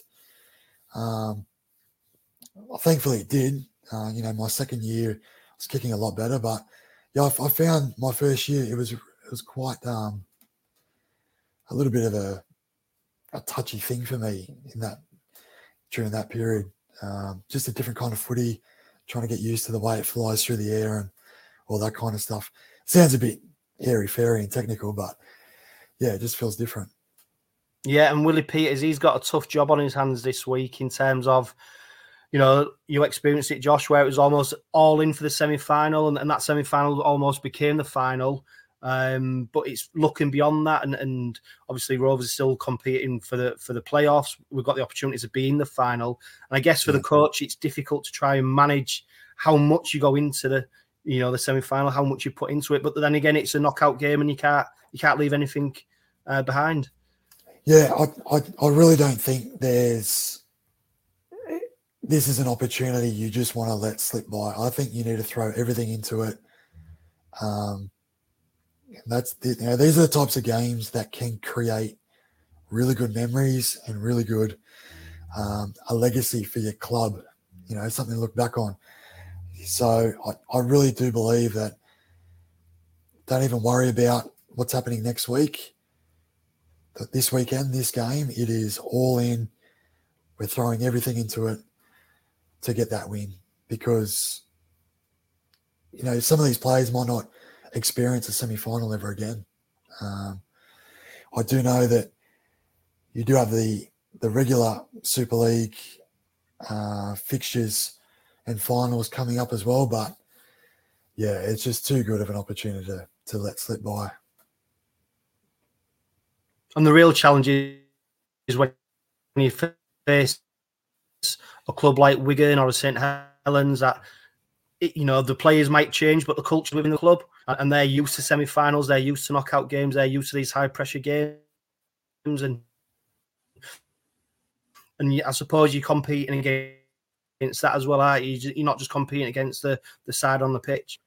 thankfully it did. You know, my second year I was kicking a lot better, but yeah, I found my first year it was quite a little bit of a touchy thing for me during that period. Just a different kind of footy, trying to get used to the way it flies through the air and all that kind of stuff. Sounds a bit airy-fairy and technical, but yeah, it just feels different. Yeah, and Willie Peters, he's got a tough job on his hands this week in terms of, you know, you experienced it, Josh, where it was almost all in for the semi-final, and that semi-final almost became the final. But it's looking beyond that, and obviously Rovers is still competing for the playoffs. We've got the opportunity to be in the final, and I guess for the coach, it's difficult to try and manage how much you go into the semi-final, how much you put into it. But then again, it's a knockout game, and you can't leave anything behind. Yeah, I really don't think this is an opportunity you just want to let slip by. I think you need to throw everything into it. These are the types of games that can create really good memories and really good a legacy for your club. You know, something to look back on. So I really do believe that. Don't even worry about what's happening next week. This weekend, this game, it is all in. We're throwing everything into it to get that win, because, you know, some of these players might not experience a semi-final ever again. I do know that you do have the regular Super League fixtures and finals coming up as well, but yeah, it's just too good of an opportunity to let slip by. And the real challenge is when you face a club like Wigan or a St Helens, that the players might change, but the culture within the club, and they're used to semi-finals, they're used to knockout games, they're used to these high-pressure games, and I suppose you're competing against that as well, aren't you? You're not just competing against the side on the pitch.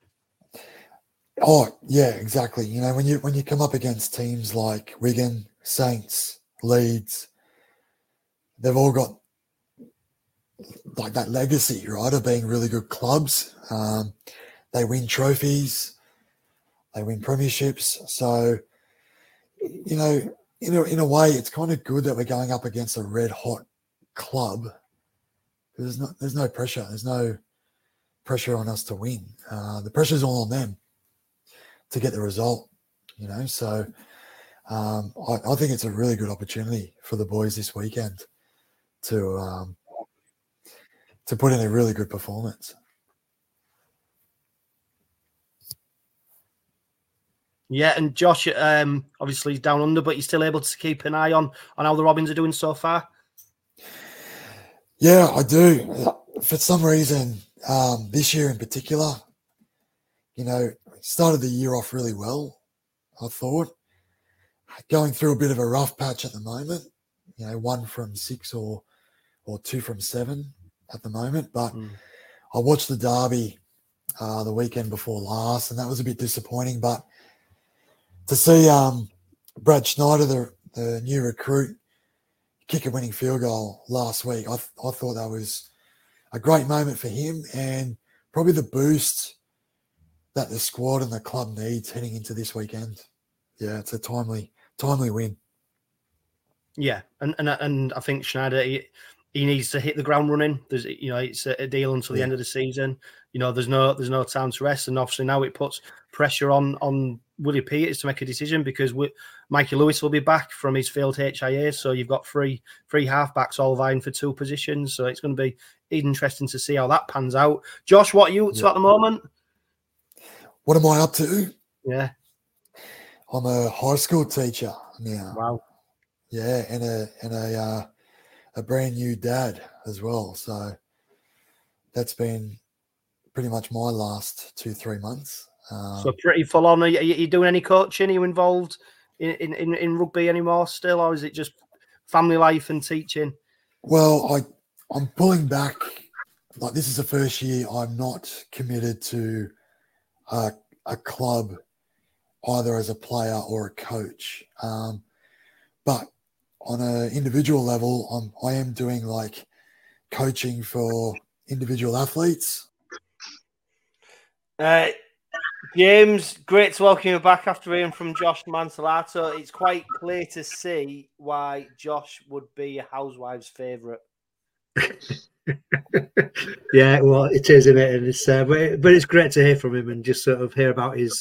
Oh, yeah, exactly. You know, when you come up against teams like Wigan, Saints, Leeds, they've all got like that legacy, right, of being really good clubs. They win trophies, they win premierships. So, you know, in a way, it's kind of good that we're going up against a red hot club. There's no pressure. There's no pressure on us to win. The pressure's all on them to get the result, you know. So I think it's a really good opportunity for the boys this weekend to put in a really good performance. Yeah, and Josh, obviously he's down under, but you're still able to keep an eye on how the Robins are doing so far? Yeah, I do. For some reason, this year in particular, started the year off really well, I thought. Going through a bit of a rough patch at the moment, 1 from 6 or 2 from 7 at the moment. But I watched the derby the weekend before last, and that was a bit disappointing. But to see Brad Schneider, the new recruit, kick a winning field goal last week, I thought that was a great moment for him and probably the boost that the squad and the club needs heading into this weekend. Yeah, it's a timely win. Yeah, and I think Schneider he needs to hit the ground running. There's it's a deal until the end of the season. There's no time to rest, and obviously now it puts pressure on Willie Peters to make a decision because Mikey Lewis will be back from his failed HIA, so you've got three halfbacks all vying for 2 positions. So it's going to be interesting to see how that pans out. Josh, what are you up to at the moment? What am I up to? Yeah, I'm a high school teacher now. Wow. Yeah, and a brand new dad as well. So that's been pretty much my last 2-3 months. So pretty full on. Are you doing any coaching? Are you involved in rugby anymore still, or is it just family life and teaching? Well, I'm pulling back. Like, this is the first year I'm not committed to a club, either as a player or a coach. But on an individual level, I am doing like coaching for individual athletes. James, great to welcome you back after hearing from Josh Mantellato. It's quite clear to see why Josh would be a housewife's favourite. Yeah, well, it is, isn't it? And it's but it's great to hear from him and just sort of hear about his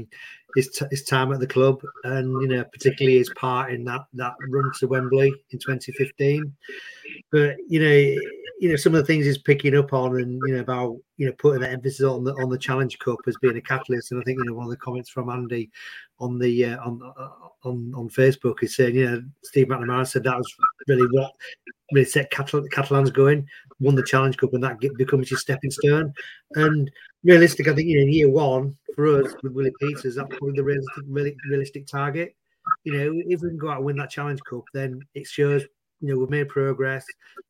time at the club, and particularly his part in that run to Wembley in 2015. But some of the things he's picking up on, and about putting the emphasis on the Challenge Cup as being a catalyst. And I think one of the comments from Andy on the on Facebook is saying Steve McNamara said that was really what really set Catalans going. Won the Challenge Cup, and that becomes your stepping stone. And realistic, I think in year one for us with Willie Peters, that's probably the realistic target. If we can go out and win that Challenge Cup, then it shows we've made progress.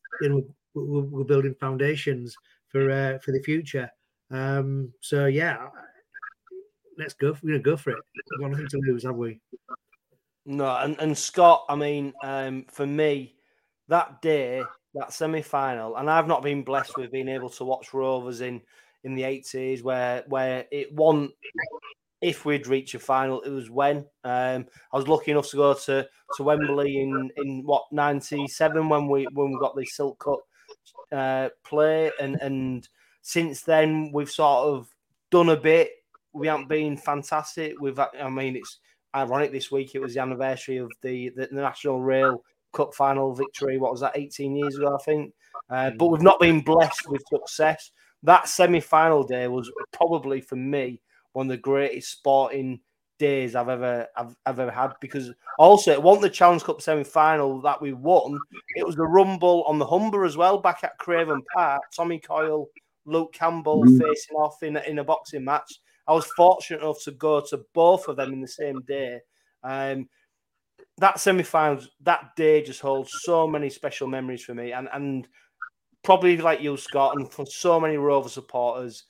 We're building foundations for the future. So yeah, let's go. We're gonna go for it. We've got nothing to lose, have we? No, and Scott, I mean, for me, that day, that semi-final, and I've not been blessed with being able to watch Rovers in the 80s where it won. If we'd reach a final, it was when I was lucky enough to go to Wembley in 97 when we got the Silk Cup play, and since then we've sort of done a bit. We haven't been fantastic. It's ironic this week. It was the anniversary of the National Rail Cup final victory. What was that? 18 years ago, I think. But we've not been blessed with success. That semi-final day was probably for me one of the greatest sporting days I've ever had, because also it wasn't the Challenge Cup semi-final that we won. It was the Rumble on the Humber as well, back at Craven Park. Tommy Coyle, Luke Campbell facing off in a boxing match. I was fortunate enough to go to both of them in the same day. That semi-final, that day just holds so many special memories for me, and probably like you, Scott, and for so many Rover supporters.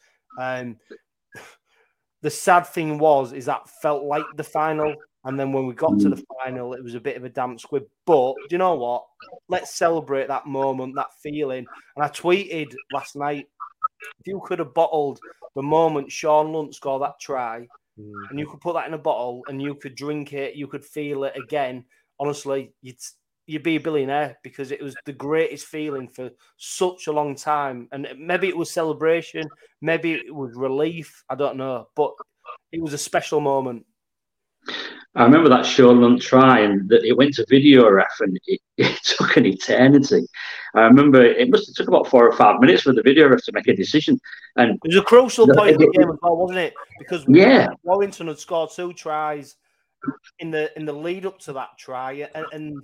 The sad thing is that felt like the final, and then when we got to the final, it was a bit of a damp squib. But do you know what? Let's celebrate that moment, that feeling. And I tweeted last night, if you could have bottled the moment Sean Lunt scored that try, and you could put that in a bottle and you could drink it, you could feel it again, honestly, you'd be a billionaire, because it was the greatest feeling for such a long time. And maybe it was celebration, maybe it was relief, I don't know, but it was a special moment. I remember that Sean Lunt try, and that it went to video ref, and it took an eternity. I remember it must have took about 4 or 5 minutes for the video ref to make a decision. And it was a crucial point of the game as well, wasn't it? Because Warrington had scored 2 tries in the lead up to that try, and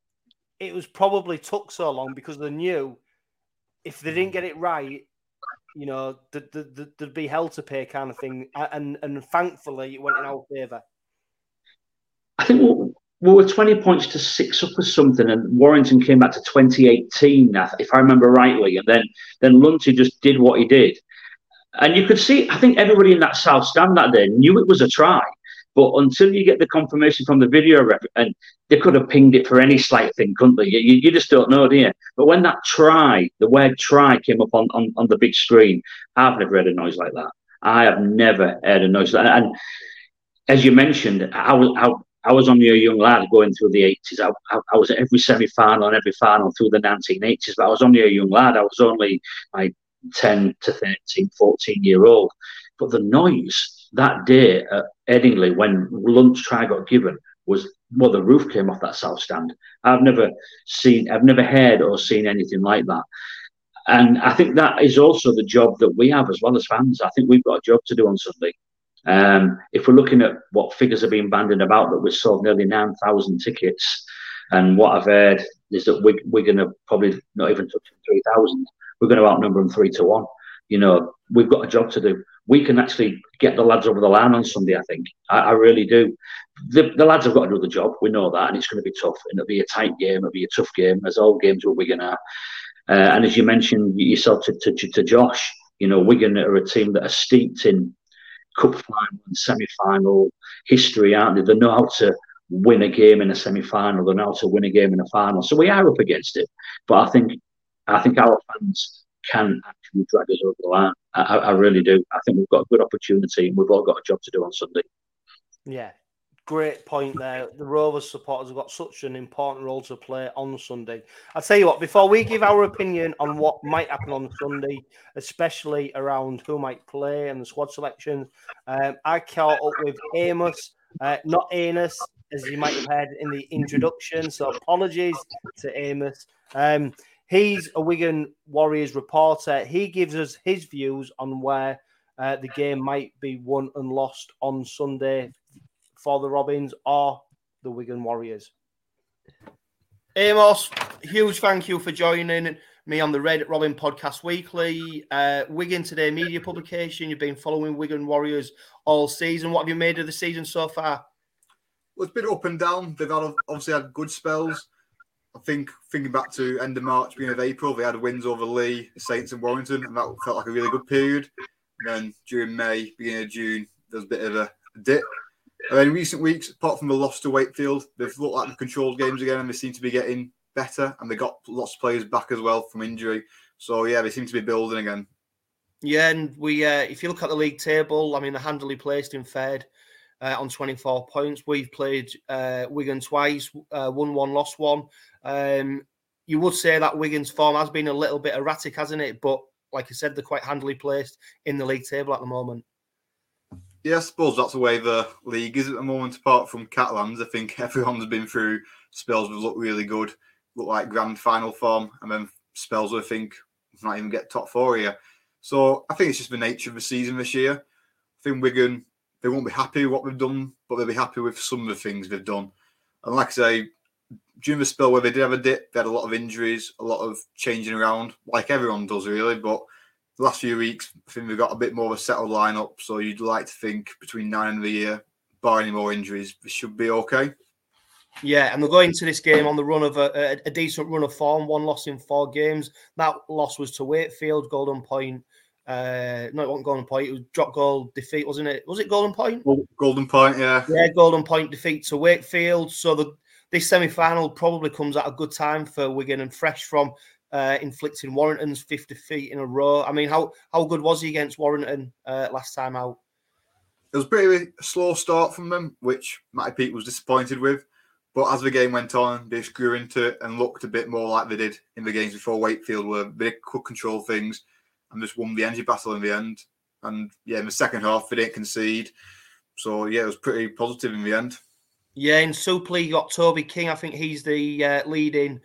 it was probably took so long because they knew if they didn't get it right, you know, there'd be hell to pay kind of thing. And thankfully, it went in our favour. I think we were 20 points to 6 up or something, and Warrington came back to 2018, if I remember rightly. And then Lunty just did what he did. And you could see, I think everybody in that South Stand that day knew it was a try. But until you get the confirmation from the video ref, and they could have pinged it for any slight thing, couldn't they? You just don't know, do you? But when that try, the word try came up on the big screen, I've never heard a noise like that. I have never heard a noise like that. And as you mentioned, I was only a young lad going through the 80s. I was at every semi-final and every final through the 1980s, but I was only a young lad. I was only like 10 to 13, 14-year-old. But the noise that day at Headingley when lunch try got given was, well, the roof came off that South Stand. I've never heard or seen anything like that. And I think that is also the job that we have as well as fans. I think we've got a job to do on Sunday. If we're looking at what figures are being bandied about, that we sold nearly 9,000 tickets, and what I've heard is that we're going to probably not even touch 3,000. We're going to outnumber them 3-1. You know, we've got a job to do. We can actually get the lads over the line on Sunday, I think. I really do. The lads have got to do the job. We know that, and it's going to be tough. And it'll be a tight game. It'll be a tough game, as all games with Wigan are. And as you mentioned yourself to Josh, you know, Wigan are a team that are steeped in cup final and semi-final history, aren't they? They know how to win a game in a semi-final. They know how to win a game in a final. So we are up against it. But I think our fans can actually drag us over the line. I really do. I think we've got a good opportunity, and we've all got a job to do on Sunday. Yeah, great point there. The Rovers supporters have got such an important role to play on Sunday. I'll tell you what, before we give our opinion on what might happen on Sunday, especially around who might play and the squad selections, I caught up with Amos, not Anus, as you might have heard in the introduction. So apologies to Amos. He's a Wigan Warriors reporter. He gives us his views on where the game might be won and lost on Sunday for the Robins or the Wigan Warriors. Amos, huge thank you for joining me on the Red Robin Podcast Weekly. Wigan Today media publication. You've been following Wigan Warriors all season. What have you made of the season so far? Well, it's been up and down. They've obviously had good spells. I think thinking back to end of March, beginning of April, they had wins over Leigh, Saints and Warrington, and that felt like a really good period. And then during May, beginning of June, there was a bit of a dip. And then in recent weeks, apart from the loss to Wakefield, they've looked like they've controlled games again, and they seem to be getting better, and they got lots of players back as well from injury. So, yeah, they seem to be building again. Yeah, and we, if you look at the league table, I mean, they're handily placed in third on 24 points. We've played Wigan twice, won one, lost one. You would say that Wigan's form has been a little bit erratic, hasn't it? But like I said, they're quite handily placed in the league table at the moment. Yeah, I suppose that's the way the league is at the moment, apart from Catalans. I think everyone's been through spells that look really good, look like grand final form, and then spells where I think might even get top four here. So I think it's just the nature of the season this year. I think Wigan, they won't be happy with what they've done, but they'll be happy with some of the things they've done. And like I say, during the spell where they did have a dip, they had a lot of injuries, a lot of changing around, like everyone does really. But the last few weeks, I think we've got a bit more of a settled lineup. So you'd like to think between now and the end of the year, bar any more injuries, we should be okay. Yeah, and they're going to this game on the run of a decent run of form, one loss in 4 games. That loss was to Wakefield, Golden Point. No, it wasn't Golden Point. It was drop goal defeat, wasn't it? Was it Golden Point? Golden Point, yeah. Yeah, Golden Point defeat to Wakefield. So this semi-final probably comes at a good time for Wigan and fresh from inflicting Warrington's 5th defeat in a row. I mean, how good was he against Warrington last time out? It was pretty a slow start from them, which Matty Peake was disappointed with. But as the game went on, they just grew into it and looked a bit more like they did in the games before Wakefield, where they could control things and just won the energy battle in the end. And yeah, in the second half, they didn't concede. So yeah, it was pretty positive in the end. Yeah, in Super League, you got Toby King. I think he's the leading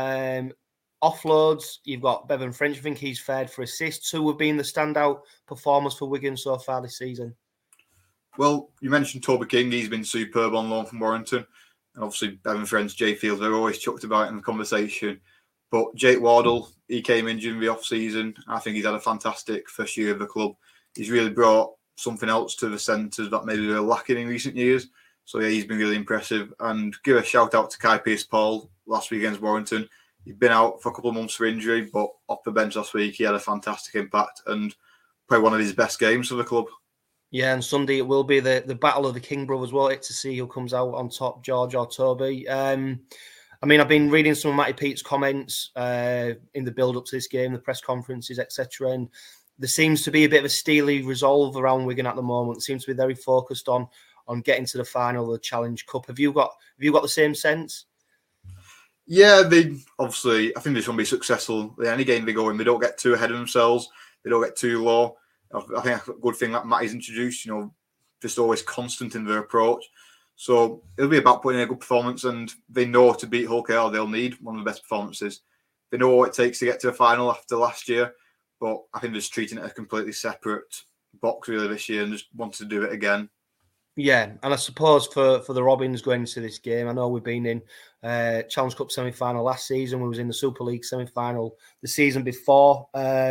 offloads. You've got Bevan French. I think he's fared for assists. Who have been the standout performers for Wigan so far this season? Well, you mentioned Toby King. He's been superb on loan from Warrington. And obviously, Bevan French, Jay Fields, they're always chucked about in the conversation. But Jake Wardle, he came injured in the off-season. I think he's had a fantastic first year of the club. He's really brought something else to the centres that maybe were lacking in recent years. So, yeah, he's been really impressive. And give a shout-out to Kai Pearce-Paul last week against Warrington. He'd been out for a couple of months for injury, but off the bench last week, he had a fantastic impact and probably one of his best games for the club. Yeah, and Sunday it will be the battle of the King brothers, won't it, to see who comes out on top, George or Toby. I mean, I've been reading some of Matty Pete's comments in the build-up to this game, the press conferences, etc., and there seems to be a bit of a steely resolve around Wigan at the moment. It seems to be very focused on getting to the final of the Challenge Cup. Have you got the same sense? Yeah, they obviously, I think they just want to be successful in any game they go in. They don't get too ahead of themselves. They don't get too low. I think that's a good thing that Matty's introduced, just always constant in their approach. So it'll be about putting in a good performance, and they know to beat Hull KR, they'll need one of the best performances. They know what it takes to get to a final after last year, but I think they're just treating it as a completely separate box really this year and just want to do it again. Yeah, and I suppose for the Robins going into this game, I know we've been in Challenge Cup semi-final last season. We was in the Super League semi-final the season before.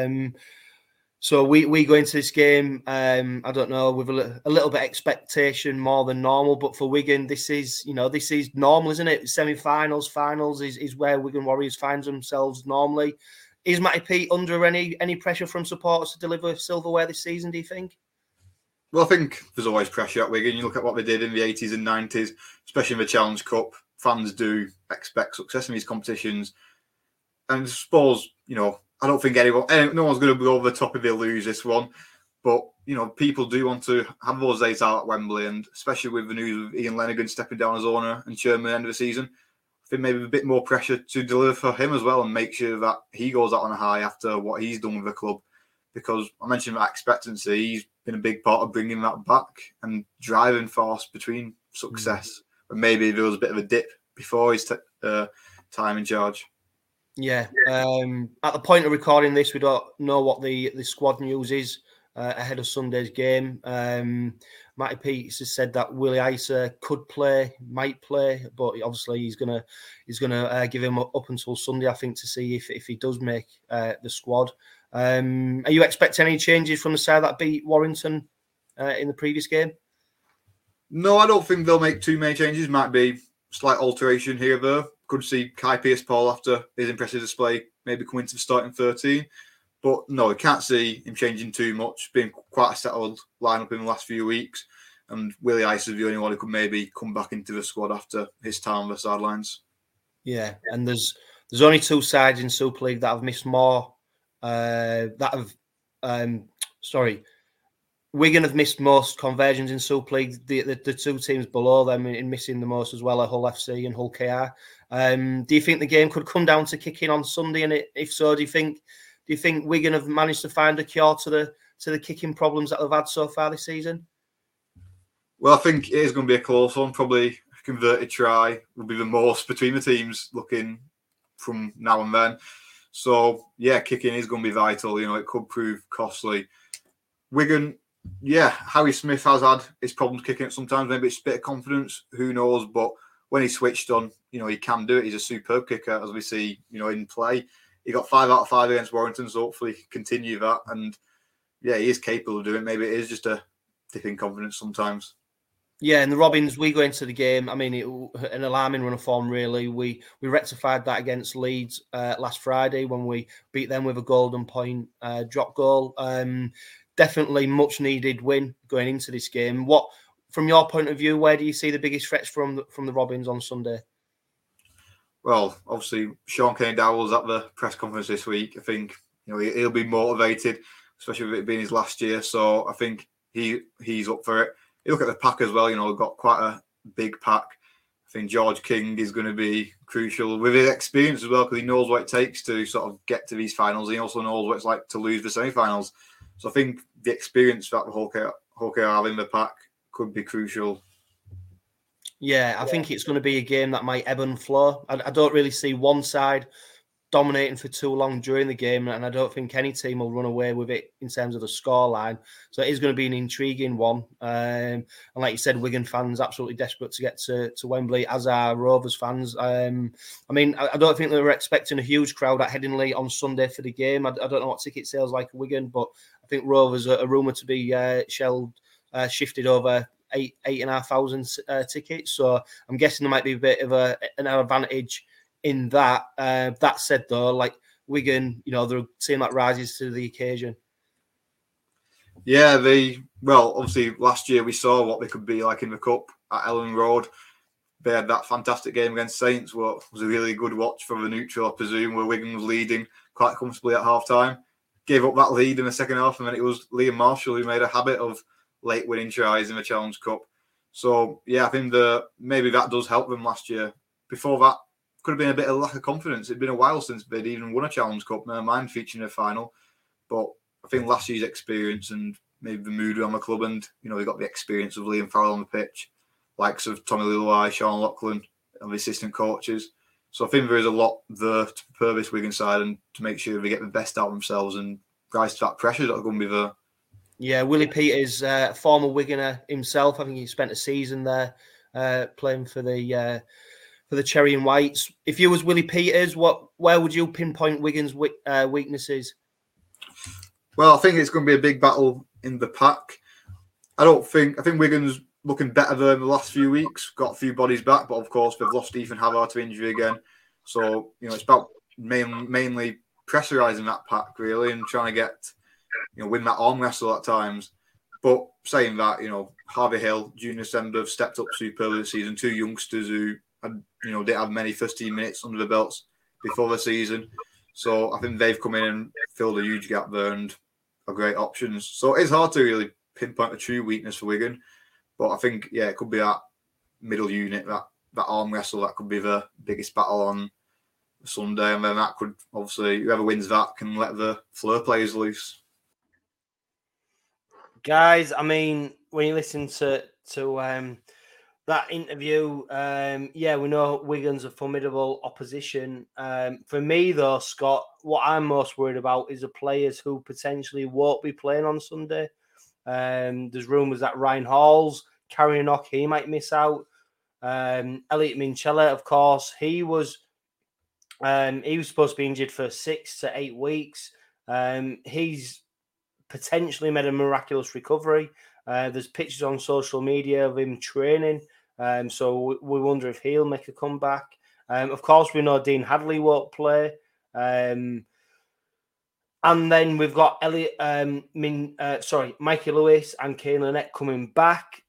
So we go into this game, I don't know, with a little bit of expectation more than normal. But for Wigan, this is normal, isn't it? Semi-finals, finals is where Wigan Warriors find themselves normally. Is Matty Pete under any pressure from supporters to deliver silverware this season, do you think? Well, I think there's always pressure at Wigan. You look at what they did in the 80s and 90s, especially in the Challenge Cup. Fans do expect success in these competitions. And I suppose, I don't think no one's going to go over the top if they lose this one. But, people do want to have those days out at Wembley. And especially with the news of Ian Lenigan stepping down as owner and chairman at the end of the season, I think maybe a bit more pressure to deliver for him as well and make sure that he goes out on a high after what he's done with the club. Because I mentioned that expectancy, he's been a big part of bringing that back and driving force between success. And maybe there was a bit of a dip before his time in charge. Yeah. At the point of recording this, we don't know what the squad news is ahead of Sunday's game. Matty Peets has said that Willie Isa might play, but obviously he's gonna give him up until Sunday, I think, to see if he does make the squad. Are you expecting any changes from the side that beat Warrington in the previous game? No, I don't think they'll make too many changes. Might be slight alteration here or there. Could see Kai Pearce-Paul after his impressive display maybe come into the starting 13. But no, I can't see him changing too much. Been quite a settled lineup in the last few weeks. And Willie Isa is the only one who could maybe come back into the squad after his time on the sidelines. Yeah, and there's only two sides in Super League that have missed more. Wigan have missed most conversions in Super League. The two teams below them in missing the most as well are Hull FC and Hull KR. Do you think the game could come down to kicking on Sunday? And if so, do you think Wigan have managed to find a cure to the kicking problems that they've had so far this season? Well, I think it is going to be a close one. Probably a converted try will be the most between the teams looking from now and then. So, yeah, kicking is going to be vital. It could prove costly. Wigan, yeah, Harry Smith has had his problems kicking it sometimes. Maybe it's a bit of confidence. Who knows? But when he switched on, he can do it. He's a superb kicker, as we see, in play. He got 5 out of 5 against Warrington, so hopefully he can continue that. And, yeah, he is capable of doing it. Maybe it is just a dip in confidence sometimes. Yeah, and the Robins, we go into the game. I mean, an alarming run of form, really. We rectified that against Leeds last Friday when we beat them with a golden point drop goal. Definitely much needed win going into this game. What, from your point of view, where do you see the biggest threats from the Robins on Sunday? Well, obviously, Sean Kane-Dowell's at the press conference this week. I think he'll be motivated, especially with it being his last year. So I think he's up for it. You look at the pack as well, we've got quite a big pack. I think George King is going to be crucial with his experience as well, because he knows what it takes to sort of get to these finals. He also knows what it's like to lose the semi-finals. So I think the experience that the Hull KR have in the pack could be crucial. Yeah, I think it's going to be a game that might ebb and flow. I don't really see one side dominating for too long during the game, and I don't think any team will run away with it in terms of the scoreline. So it is going to be an intriguing one. And like you said, Wigan fans absolutely desperate to get to Wembley, as are Rovers fans. I mean, I don't think they were expecting a huge crowd at Headingley on Sunday for the game. I don't know what ticket sales like at Wigan, but I think Rovers are rumoured to be shifted over 8,500 tickets. So I'm guessing there might be a bit of an advantage in that. That said, though, like Wigan, they're a team that rises to the occasion. Yeah, obviously last year we saw what they could be like in the Cup at Ellen Road. They had that fantastic game against Saints, what was a really good watch for the neutral, I presume, where Wigan was leading quite comfortably at half-time. Gave up that lead in the second half, and then it was Liam Marshall who made a habit of late winning tries in the Challenge Cup. So, yeah, I think maybe that does help them last year. Before that, could have been a bit of lack of confidence. It'd been a while since they'd even won a Challenge Cup, never mind featuring a final. But I think last year's experience and maybe the mood around the club, and they got the experience of Liam Farrell on the pitch, likes of Tommy Lillewhite, Sean Loughlin, and the assistant coaches. So I think there is a lot there to prepare this Wigan side and to make sure they get the best out of themselves and rise to that pressure that's going to be there. Yeah, Willie Peters, former Wiganer himself. I think he spent a season there playing for the Cherry and Whites. If you was Willie Peters, where would you pinpoint Wigan's weaknesses? Well, I think it's going to be a big battle in the pack. I think Wigan's looking better than the last few weeks. Got a few bodies back, but of course they've lost Ethan Havard to injury again. So it's about mainly pressurising that pack really and trying to get win that arm wrestle at times. But saying that, Harvey Hill, Junior Sember have stepped up superbly this season. Two youngsters who didn't have many first team minutes under the belts before the season. So I think they've come in and filled a huge gap there and are great options. So it's hard to really pinpoint a true weakness for Wigan. But I think, it could be that middle unit, that arm wrestle, that could be the biggest battle on Sunday. And then that could, obviously, whoever wins that can let the Fleur players loose. Guys, I mean, when you listen to that interview, we know Wigan's a formidable opposition. For me, though, Scott, what I'm most worried about is the players who potentially won't be playing on Sunday. There's rumours that Ryan Hall's carrying a knock, he might miss out. Elliot Minchella, of course, he was supposed to be injured for 6 to 8 weeks. He's potentially made a miraculous recovery. There's pictures on social media of him training. So we wonder if he'll make a comeback. Of course, we know Dean Hadley won't play. And then we've got Mikey Lewis and Kane Lynette coming back.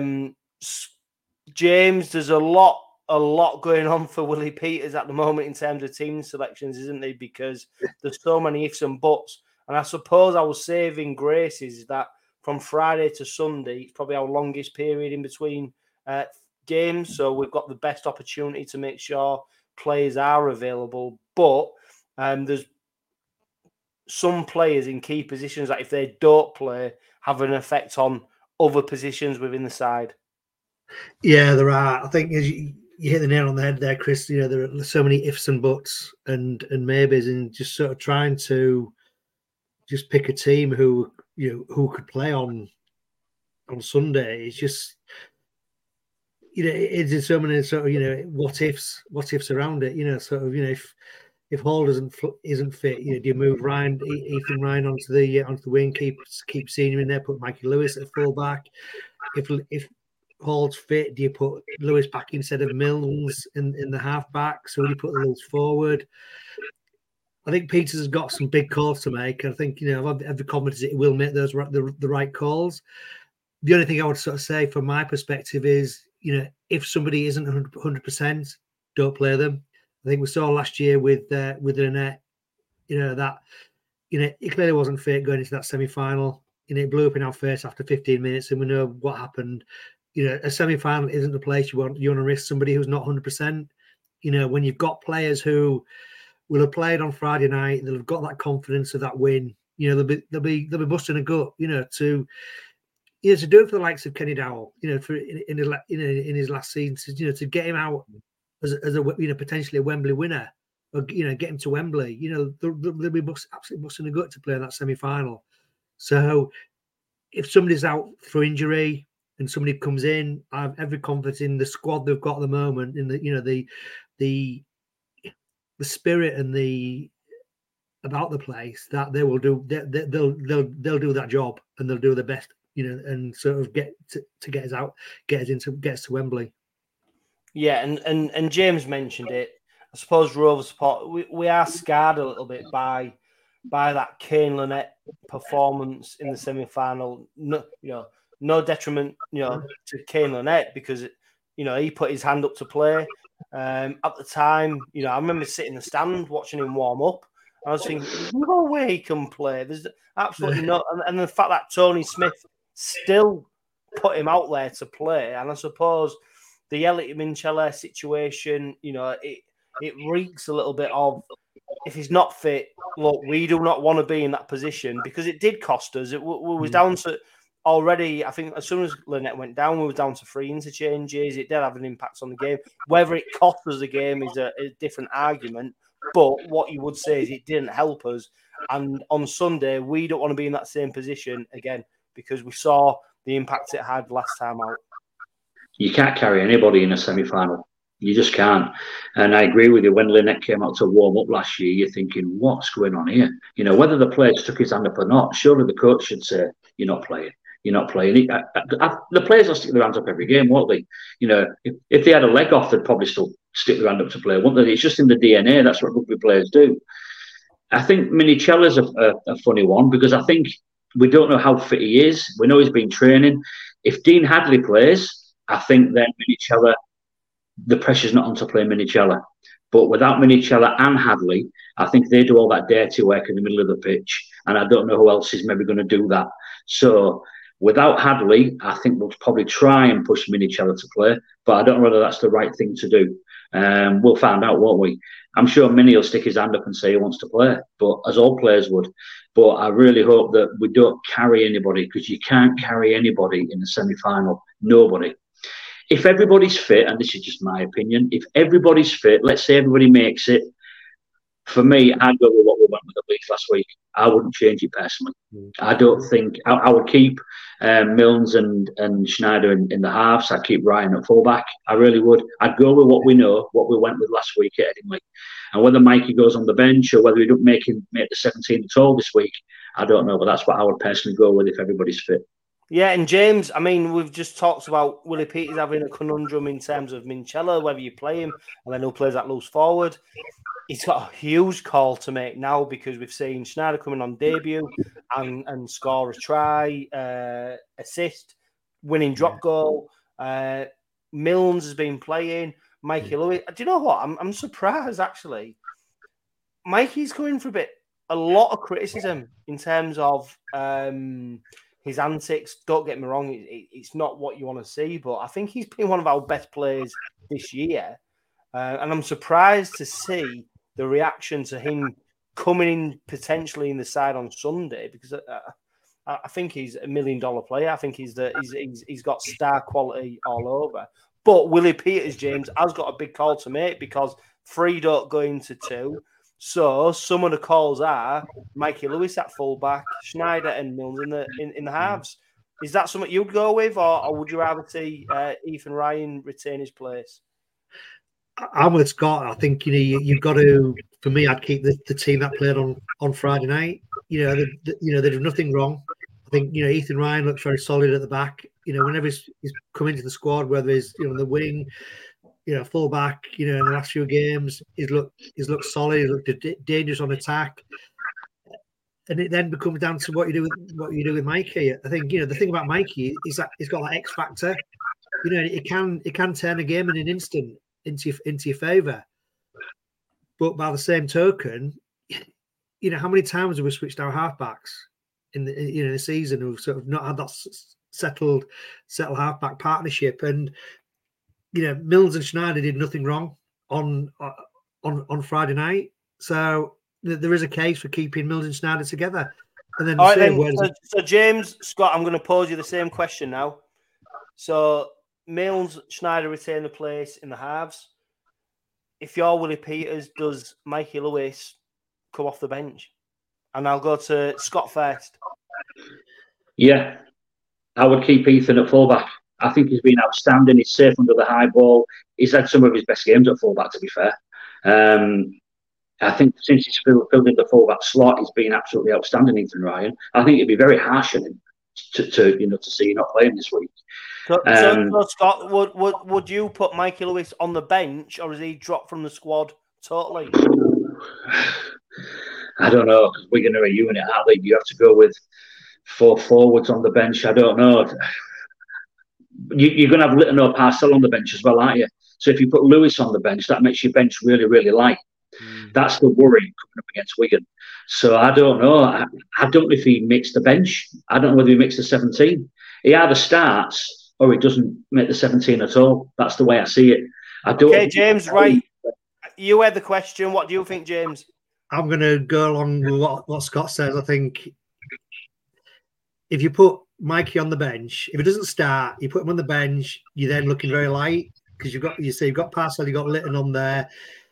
James, there's a lot going on for Willie Peters at the moment in terms of team selections, isn't there? Because there's so many ifs and buts. And I suppose our saving grace is that from Friday to Sunday, it's probably our longest period in between games. So we've got the best opportunity to make sure players are available. But there's some players in key positions that if they don't play, have an effect on other positions within the side. Yeah, there are. I think as you hit the nail on the head there, Chris. There are so many ifs and buts and maybes, and just sort of trying to just pick a team who could play on Sunday. It's just it's so many sort of what ifs around it. If Hall isn't fit, do you move Ethan Ryan onto the wing, keep seeing him in there, put Mikey Lewis at fullback? If Hall's fit, do you put Lewis back instead of Mills in the half back? So do you put the Lewis forward? I think Peters has got some big calls to make. I think I've every confidence that he will make those the right calls. The only thing I would sort of say from my perspective is, if somebody isn't 100%, don't play them. I think we saw last year with Lynette, that he clearly wasn't fit going into that semi-final. It blew up in our face after 15 minutes, and we know what happened. A semi-final isn't the place you want to risk somebody who's not 100%. When you've got players who will have played on Friday night, they'll have got that confidence of that win. They'll be busting a gut. To do it for the likes of Kenny Dowell. In his last season, to get him out as a potentially a Wembley winner. or get him to Wembley. They'll be absolutely busting a gut to play in that semi-final. So if somebody's out for injury and somebody comes in, I have every confidence in the squad they've got at the moment, in the spirit and the about the place, that they will do. They'll do that job, and they'll do the best, and sort of get us to Wembley. Yeah, and James mentioned it. I suppose Rovers support, we are scarred a little bit by that Kane Lynette performance in the semi-final. No detriment, to Kane Lynette, because he put his hand up to play. At the time, I remember sitting in the stand watching him warm up. I was thinking, there's no way he can play. There's absolutely no. And the fact that Tony Smith still put him out there to play, and I suppose the Elliot Minchella situation, it reeks a little bit of, if he's not fit, look, we do not want to be in that position, because it did cost us. We was down to already, I think as soon as Lynette went down, we were down to 3 interchanges. It did have an impact on the game. Whether it cost us the game is a different argument. But what you would say is it didn't help us. And on Sunday, we don't want to be in that same position again, because we saw the impact it had last time out. You can't carry anybody in a semi-final. You just can't. And I agree with you. When Lynette came out to warm up last year, you're thinking, what's going on here? Whether the player stuck his hand up or not, surely the coach should say, you're not playing. You're not playing. The players will stick their hands up every game, won't they? If they had a leg off, they'd probably still stick their hand up to play, won't they? It's just in the DNA. That's what rugby players do. I think Minichella's a funny one, because I think we don't know how fit he is. We know he's been training. If Dean Hadley plays, I think then Minichella, the pressure's not on to play Minichella. But without Minichella and Hadley, I think they do all that dirty work in the middle of the pitch. And I don't know who else is maybe going to do that. So without Hadley, I think we'll probably try and push Minichella to play. But I don't know whether that's the right thing to do. We'll find out, won't we? I'm sure Mini will stick his hand up and say he wants to play, but as all players would. But I really hope that we don't carry anybody, because you can't carry anybody in the semi-final. Nobody. If everybody's fit, and this is just my opinion, if everybody's fit, let's say everybody makes it, for me, I'd go with what we went with the Leeds last week. I wouldn't change it personally. I don't think I would keep Milnes and Schneider in the halves. I'd keep Ryan at fullback. I really would. I'd go with what we know, what we went with last week at Headingley. And whether Mikey goes on the bench or whether he don't make the 17 at all this week, I don't know. But that's what I would personally go with if everybody's fit. Yeah, and James, I mean, we've just talked about Willie Peters having a conundrum in terms of Minchella, whether you play him, and then who plays that loose forward. He's got a huge call to make now, because we've seen Schneider coming on debut and score a try, assist, winning drop goal. Milnes has been playing. Mikey Lewis. Do you know what? I'm surprised, actually. Mikey's going for a lot of criticism in terms of his antics. Don't get me wrong, it's not what you want to see, but I think he's been one of our best players this year. And I'm surprised to see the reaction to him coming in potentially in the side on Sunday, because I think he's $1 million player. I think he's got star quality all over. But Willie Peters, James, has got a big call to make, because 3 don't go into 2. So some of the calls are Mikey Lewis at fullback, Schneider and Milnes in the halves. Is that something you'd go with, or would you rather see Ethan Ryan retain his place? I'm with Scott. I think you've got to. For me, I'd keep the team that played on Friday night. They did nothing wrong. I think Ethan Ryan looks very solid at the back. Whenever he's come into the squad, whether he's the wing, full back, in the last few games, he's looked solid. He's looked dangerous on attack. And it then becomes down to what you do with Mikey. I think the thing about Mikey is that he's got that X factor. It can turn a game in an instant into your favour. But by the same token, how many times have we switched our halfbacks in the season who've sort of not had that settled halfback partnership? And Milnes and Schneider did nothing wrong on Friday night, so there is a case for keeping Milnes and Schneider together. And then, so James, Scott, I'm going to pose you the same question now. So Milnes, Schneider retain the place in the halves. if you're Willie Peters, does Mikey Lewis come off the bench? And I'll go to Scott first. Yeah, I would keep Ethan at fullback. I think he's been outstanding. He's safe under the high ball. He's had some of his best games at fullback, to be fair. I think since he's filled in the fullback slot, he's been absolutely outstanding, Ethan Ryan. I think it'd be very harsh on him to see him not playing this week. So Scott, would you put Mikey Lewis on the bench, or is he dropped from the squad totally? I don't know, because Wigan are a unit, aren't they? You have to go with 4 forwards on the bench. I don't know. You're going to have Litton or Parcell on the bench as well, aren't you? So if you put Lewis on the bench, that makes your bench really, really light. That's the worry coming up against Wigan. So I don't know. I don't know if he makes the bench. I don't know whether he makes the 17. He either starts or he doesn't make the 17 at all. That's the way I see it. Okay, James, right. You had the question. What do you think, James? I'm going to go along with what Scott says. I think if you put Mikey on the bench, if he doesn't start, you put him on the bench, you're then looking very light because you've got Parcell, you've got Litton on there.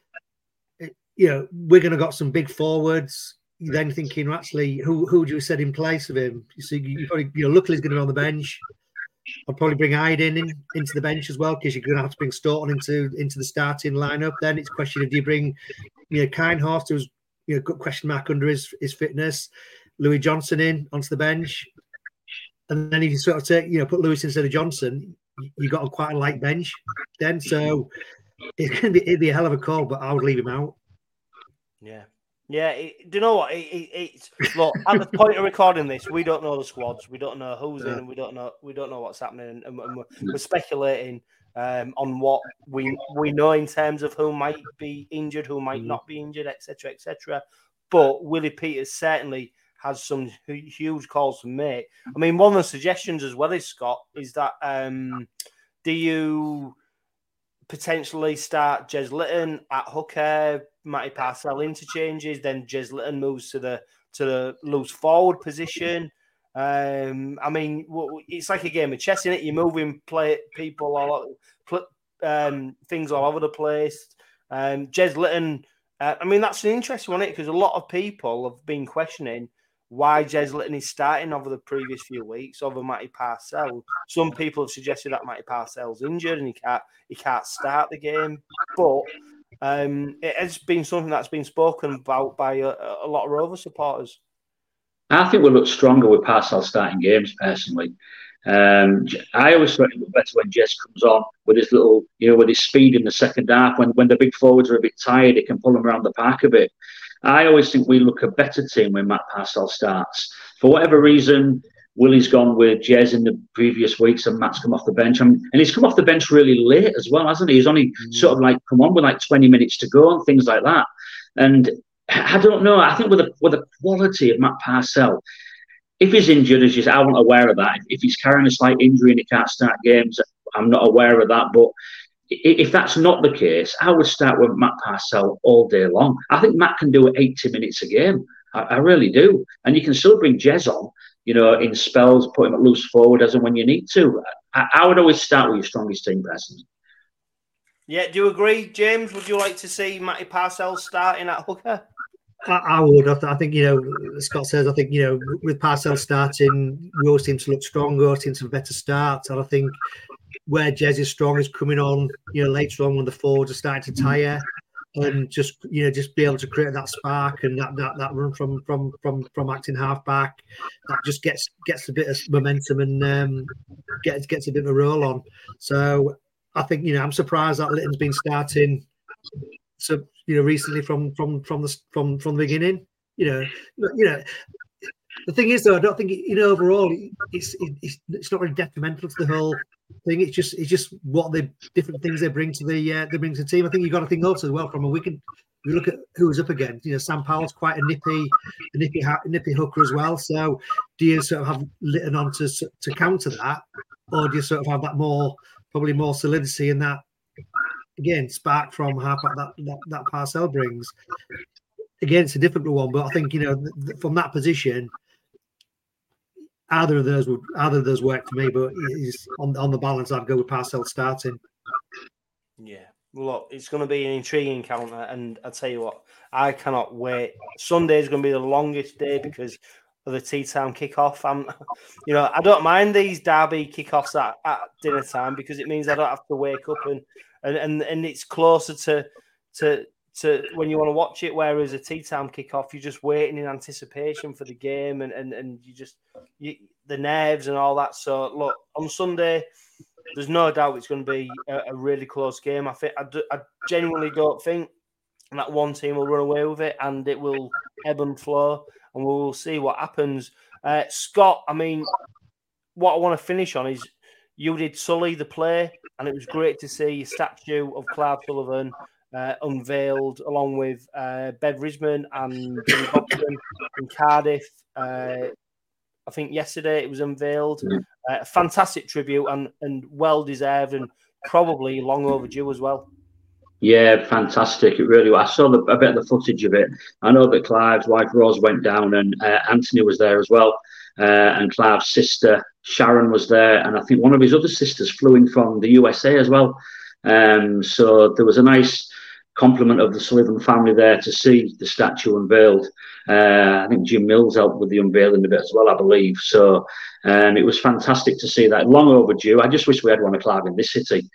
We're going to got some big forwards. You're then thinking, actually, who would you set in place of him? You see, luckily he's going to be on the bench. I'd probably bring Aiden into the bench as well because you're going to have to bring Staunton into the starting lineup. Then it's a question of do you bring, Kindhorst, who's good question mark under his fitness, Louis Johnson in onto the bench, and then if you sort of put Lewis instead of Johnson, you got quite a light bench. Then so it'd be a hell of a call, but I would leave him out. Yeah. Yeah, do you know what? Look, at the point of recording this, we don't know the squads. We don't know who's in, and we don't know what's happening, and we're speculating on what we know in terms of who might be injured, who might not be injured, etc., etc. But Willie Peters certainly has some huge calls to make. I mean, one of the suggestions as well, Scott, is that do you potentially start Jez Litton at hooker, Matty Parcell interchanges, then Jez Litton moves to the loose forward position. I mean, it's like a game of chess, isn't it? You're moving people things all over the place. Jez Litton, I mean, that's an interesting one, because a lot of people have been questioning why Jez Litton is starting over the previous few weeks over Matty Parcell. Some people have suggested that Matty Parcell's injured and he can't start the game, but it has been something that's been spoken about by a lot of Rover supporters. I think we'll look stronger with Parcell starting games, personally. I always thought it was better when Jez comes on with his little, with his speed in the second half. When the big forwards are a bit tired, he can pull them around the park a bit. I always think we look a better team when Matt Parcell starts. For whatever reason, Willie's gone with Jez in the previous weeks and Matt's come off the bench. And he's come off the bench really late as well, hasn't he? He's only sort of like come on with like 20 minutes to go and things like that. And I don't know. I think with the quality of Matt Parcell, if he's injured, I wasn't aware of that. If he's carrying a slight injury and he can't start games, I'm not aware of that. But if that's not the case, I would start with Matt Parcell all day long. I think Matt can do 80 minutes a game. I really do. And you can still bring Jez on, in spells, put him at loose forward as and when you need to. I would always start with your strongest team, personally. Yeah, do you agree, James? Would you like to see Matty Parcell starting at hooker? I would. I think, Scott says, I think, with Parcell starting, we always seem to look stronger, seem to have better starts. And I think where Jez is strong is coming on, later on when the forwards are starting to tire, and just be able to create that spark and that run from acting halfback, that just gets a bit of momentum and gets a bit of a roll on. So I think I'm surprised that Litton's been starting so recently from the beginning. The thing is, though, I don't think overall it's not really detrimental to the whole thing. It's just what the different things they bring to the team. I think you've got to think also as well from a Wigan. You look at who's up against. Sam Powell's quite a nippy hooker as well. So do you sort of have Litton on to counter that, or do you sort of have that probably more solidity in that? Again, spark from halfback that Parcell brings. Again, it's a difficult one, but I think from that position, either of those work for me. But on the balance, I'd go with Parcell starting. Yeah, Look, it's going to be an intriguing encounter, and I tell you what, I cannot wait. Sunday is going to be the longest day because of the tea time kickoff. I don't mind these derby kickoffs at dinner time because it means I don't have to wake up and it's closer to when you want to watch it. Whereas a tea time kickoff, you're just waiting in anticipation for the game, and the nerves and all that. So look, on Sunday, there's no doubt it's going to be a really close game. I genuinely don't think that one team will run away with it, and it will ebb and flow, and we will see what happens. Scott, I mean, what I want to finish on is you did Sully the play, and it was great to see a statue of Clive Sullivan unveiled along with Bev Risman and Billy Boston in Cardiff. I think yesterday it was unveiled. A fantastic tribute and well deserved, and probably long overdue as well. Yeah, fantastic. It really was. I saw a bit of the footage of it. I know that Clive's wife Rose went down, and Anthony was there as well. And Clive's sister Sharon was there, and I think one of his other sisters flew in from the USA as well. So there was a nice compliment of the Sullivan family there to see the statue unveiled. I think Jim Mills helped with the unveiling of it as well, I believe. So it was fantastic to see that. Long overdue. I just wish we had one of Clive in this city.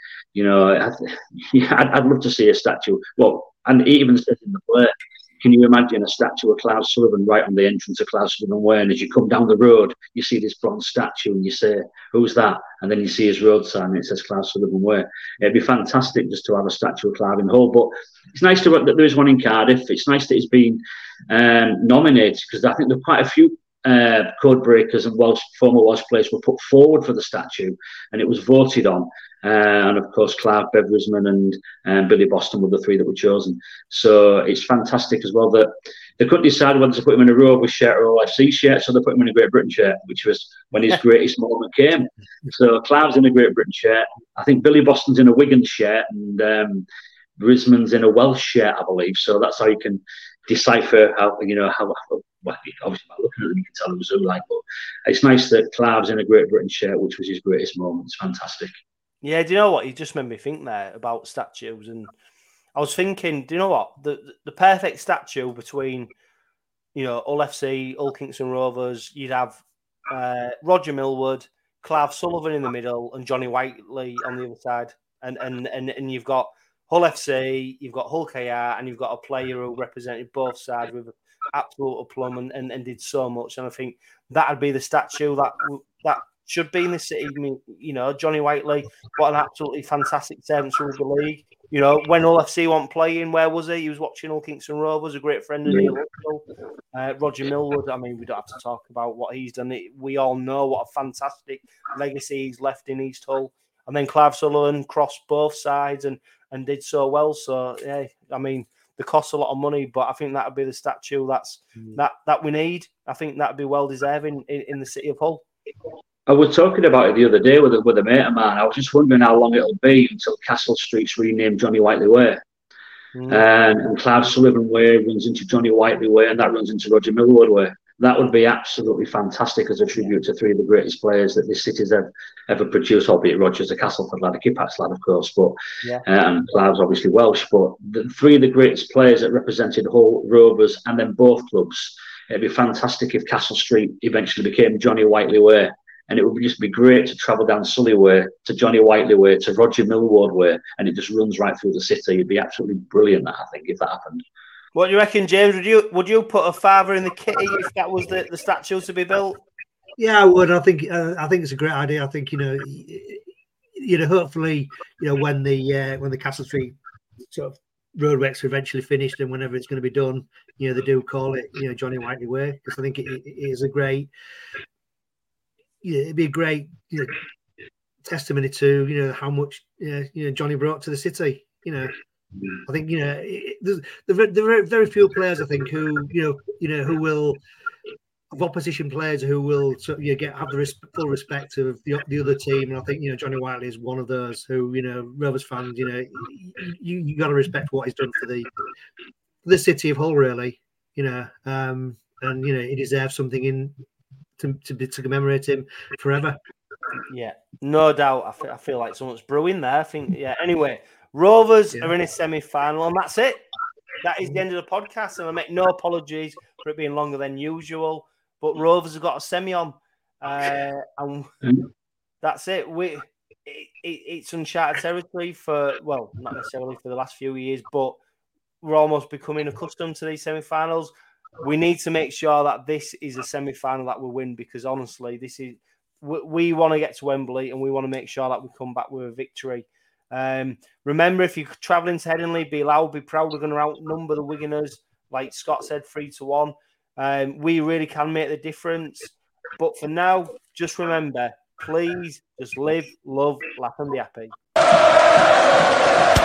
I'd love to see a statue. Well, and it even says in the play, can you imagine a statue of Clive Sullivan right on the entrance of Clive Sullivan Way? And as you come down the road, you see this bronze statue and you say, who's that? And then you see his road sign and it says Clive Sullivan Way. It'd be fantastic just to have a statue of Clive in Hull. But it's nice that there is one in Cardiff. It's nice that it's been nominated, because I think there are quite a few code breakers and former Welsh players were put forward for the statue, and it was voted on. And of course, Clive, Bev Risman, and Billy Boston were the three that were chosen. So it's fantastic as well that they couldn't decide whether to put him in a Rovers shirt or OFC shirt, so they put him in a Great Britain shirt, which was when his greatest moment came. So Clive's in a Great Britain shirt. I think Billy Boston's in a Wigan shirt, and Risman's in a Welsh shirt, I believe. So that's how you can decipher how obviously by looking at them you can tell who's who, but it's nice that Clive's in a Great Britain shirt, which was his greatest moment. It's fantastic. Yeah, do you know what? You just made me think there about statues, and I was thinking, do you know what? The perfect statue between, Hull FC, Hull Kingston Rovers, you'd have Roger Millward, Clive Sullivan in the middle, and Johnny Whiteley on the other side, and you've got Hull FC, you've got Hull KR, and you've got a player who represented both sides with absolute aplomb and did so much. And I think that'd be the statue that should be in the city. Johnny Whiteley, what an absolutely fantastic servant to the league. When Hull FC weren't playing, where was he? He was watching Hull Kingston Rovers, a great friend of Neil Huxtall. Roger Millward, I mean, we don't have to talk about what he's done. We all know what a fantastic legacy he's left in East Hull. And then Clive Sullivan crossed both sides and did so well. So, yeah, I mean, they cost a lot of money, but I think that would be the statue that we need. I think that would be well deserving in the city of Hull. I was talking about it the other day with a mate of mine. I was just wondering how long it'll be until Castle Street's renamed Johnny Whiteley Way. And Clive Sullivan Way runs into Johnny Whiteley Way, and that runs into Roger Millward Way. That would be absolutely fantastic as a tribute to three of the greatest players that this city's ever produced, albeit Roger's a Castleford lad, a Kippax lad, of course, but Clive's obviously Welsh. But the three of the greatest players that represented Hull, Rovers, and then both clubs, it'd be fantastic if Castle Street eventually became Johnny Whiteley Way. And it would just be great to travel down Sully Way to Johnny Whiteley Way to Roger Millward Way, and it just runs right through the city. It'd be absolutely brilliant, I think, if that happened. What do you reckon, James? Would you put a father in the kitty if that was the statue to be built? Yeah, I would. I think it's a great idea. I think hopefully when the Castle Street sort of roadworks are eventually finished and whenever it's going to be done, they do call it Johnny Whiteley Way, because I think it is a great. It'd be a great testimony to how much Johnny brought to the city. I think there's very few players I think who will of opposition players who will have the full respect of the other team, and I think Johnny Whiteley is one of those who Rovers fans you got to respect what he's done for the city of Hull, really, and he deserves something to commemorate him forever. Yeah, no doubt. I feel like someone's brewing there. I think, yeah. Anyway, Rovers are in a semi-final, and that's it. That is the end of the podcast, and I make no apologies for it being longer than usual. But Rovers have got a semi on, and that's it. It's uncharted territory not necessarily for the last few years, but we're almost becoming accustomed to these semi-finals. We need to make sure that this is a semi-final that we win, because honestly, we want to get to Wembley and we want to make sure that we come back with a victory. Remember, if you're travelling to Headingley, be loud, be proud. We're going to outnumber the Wiganers, like Scott said, 3-1. We really can make the difference. But for now, just remember, please just live, love, laugh and be happy.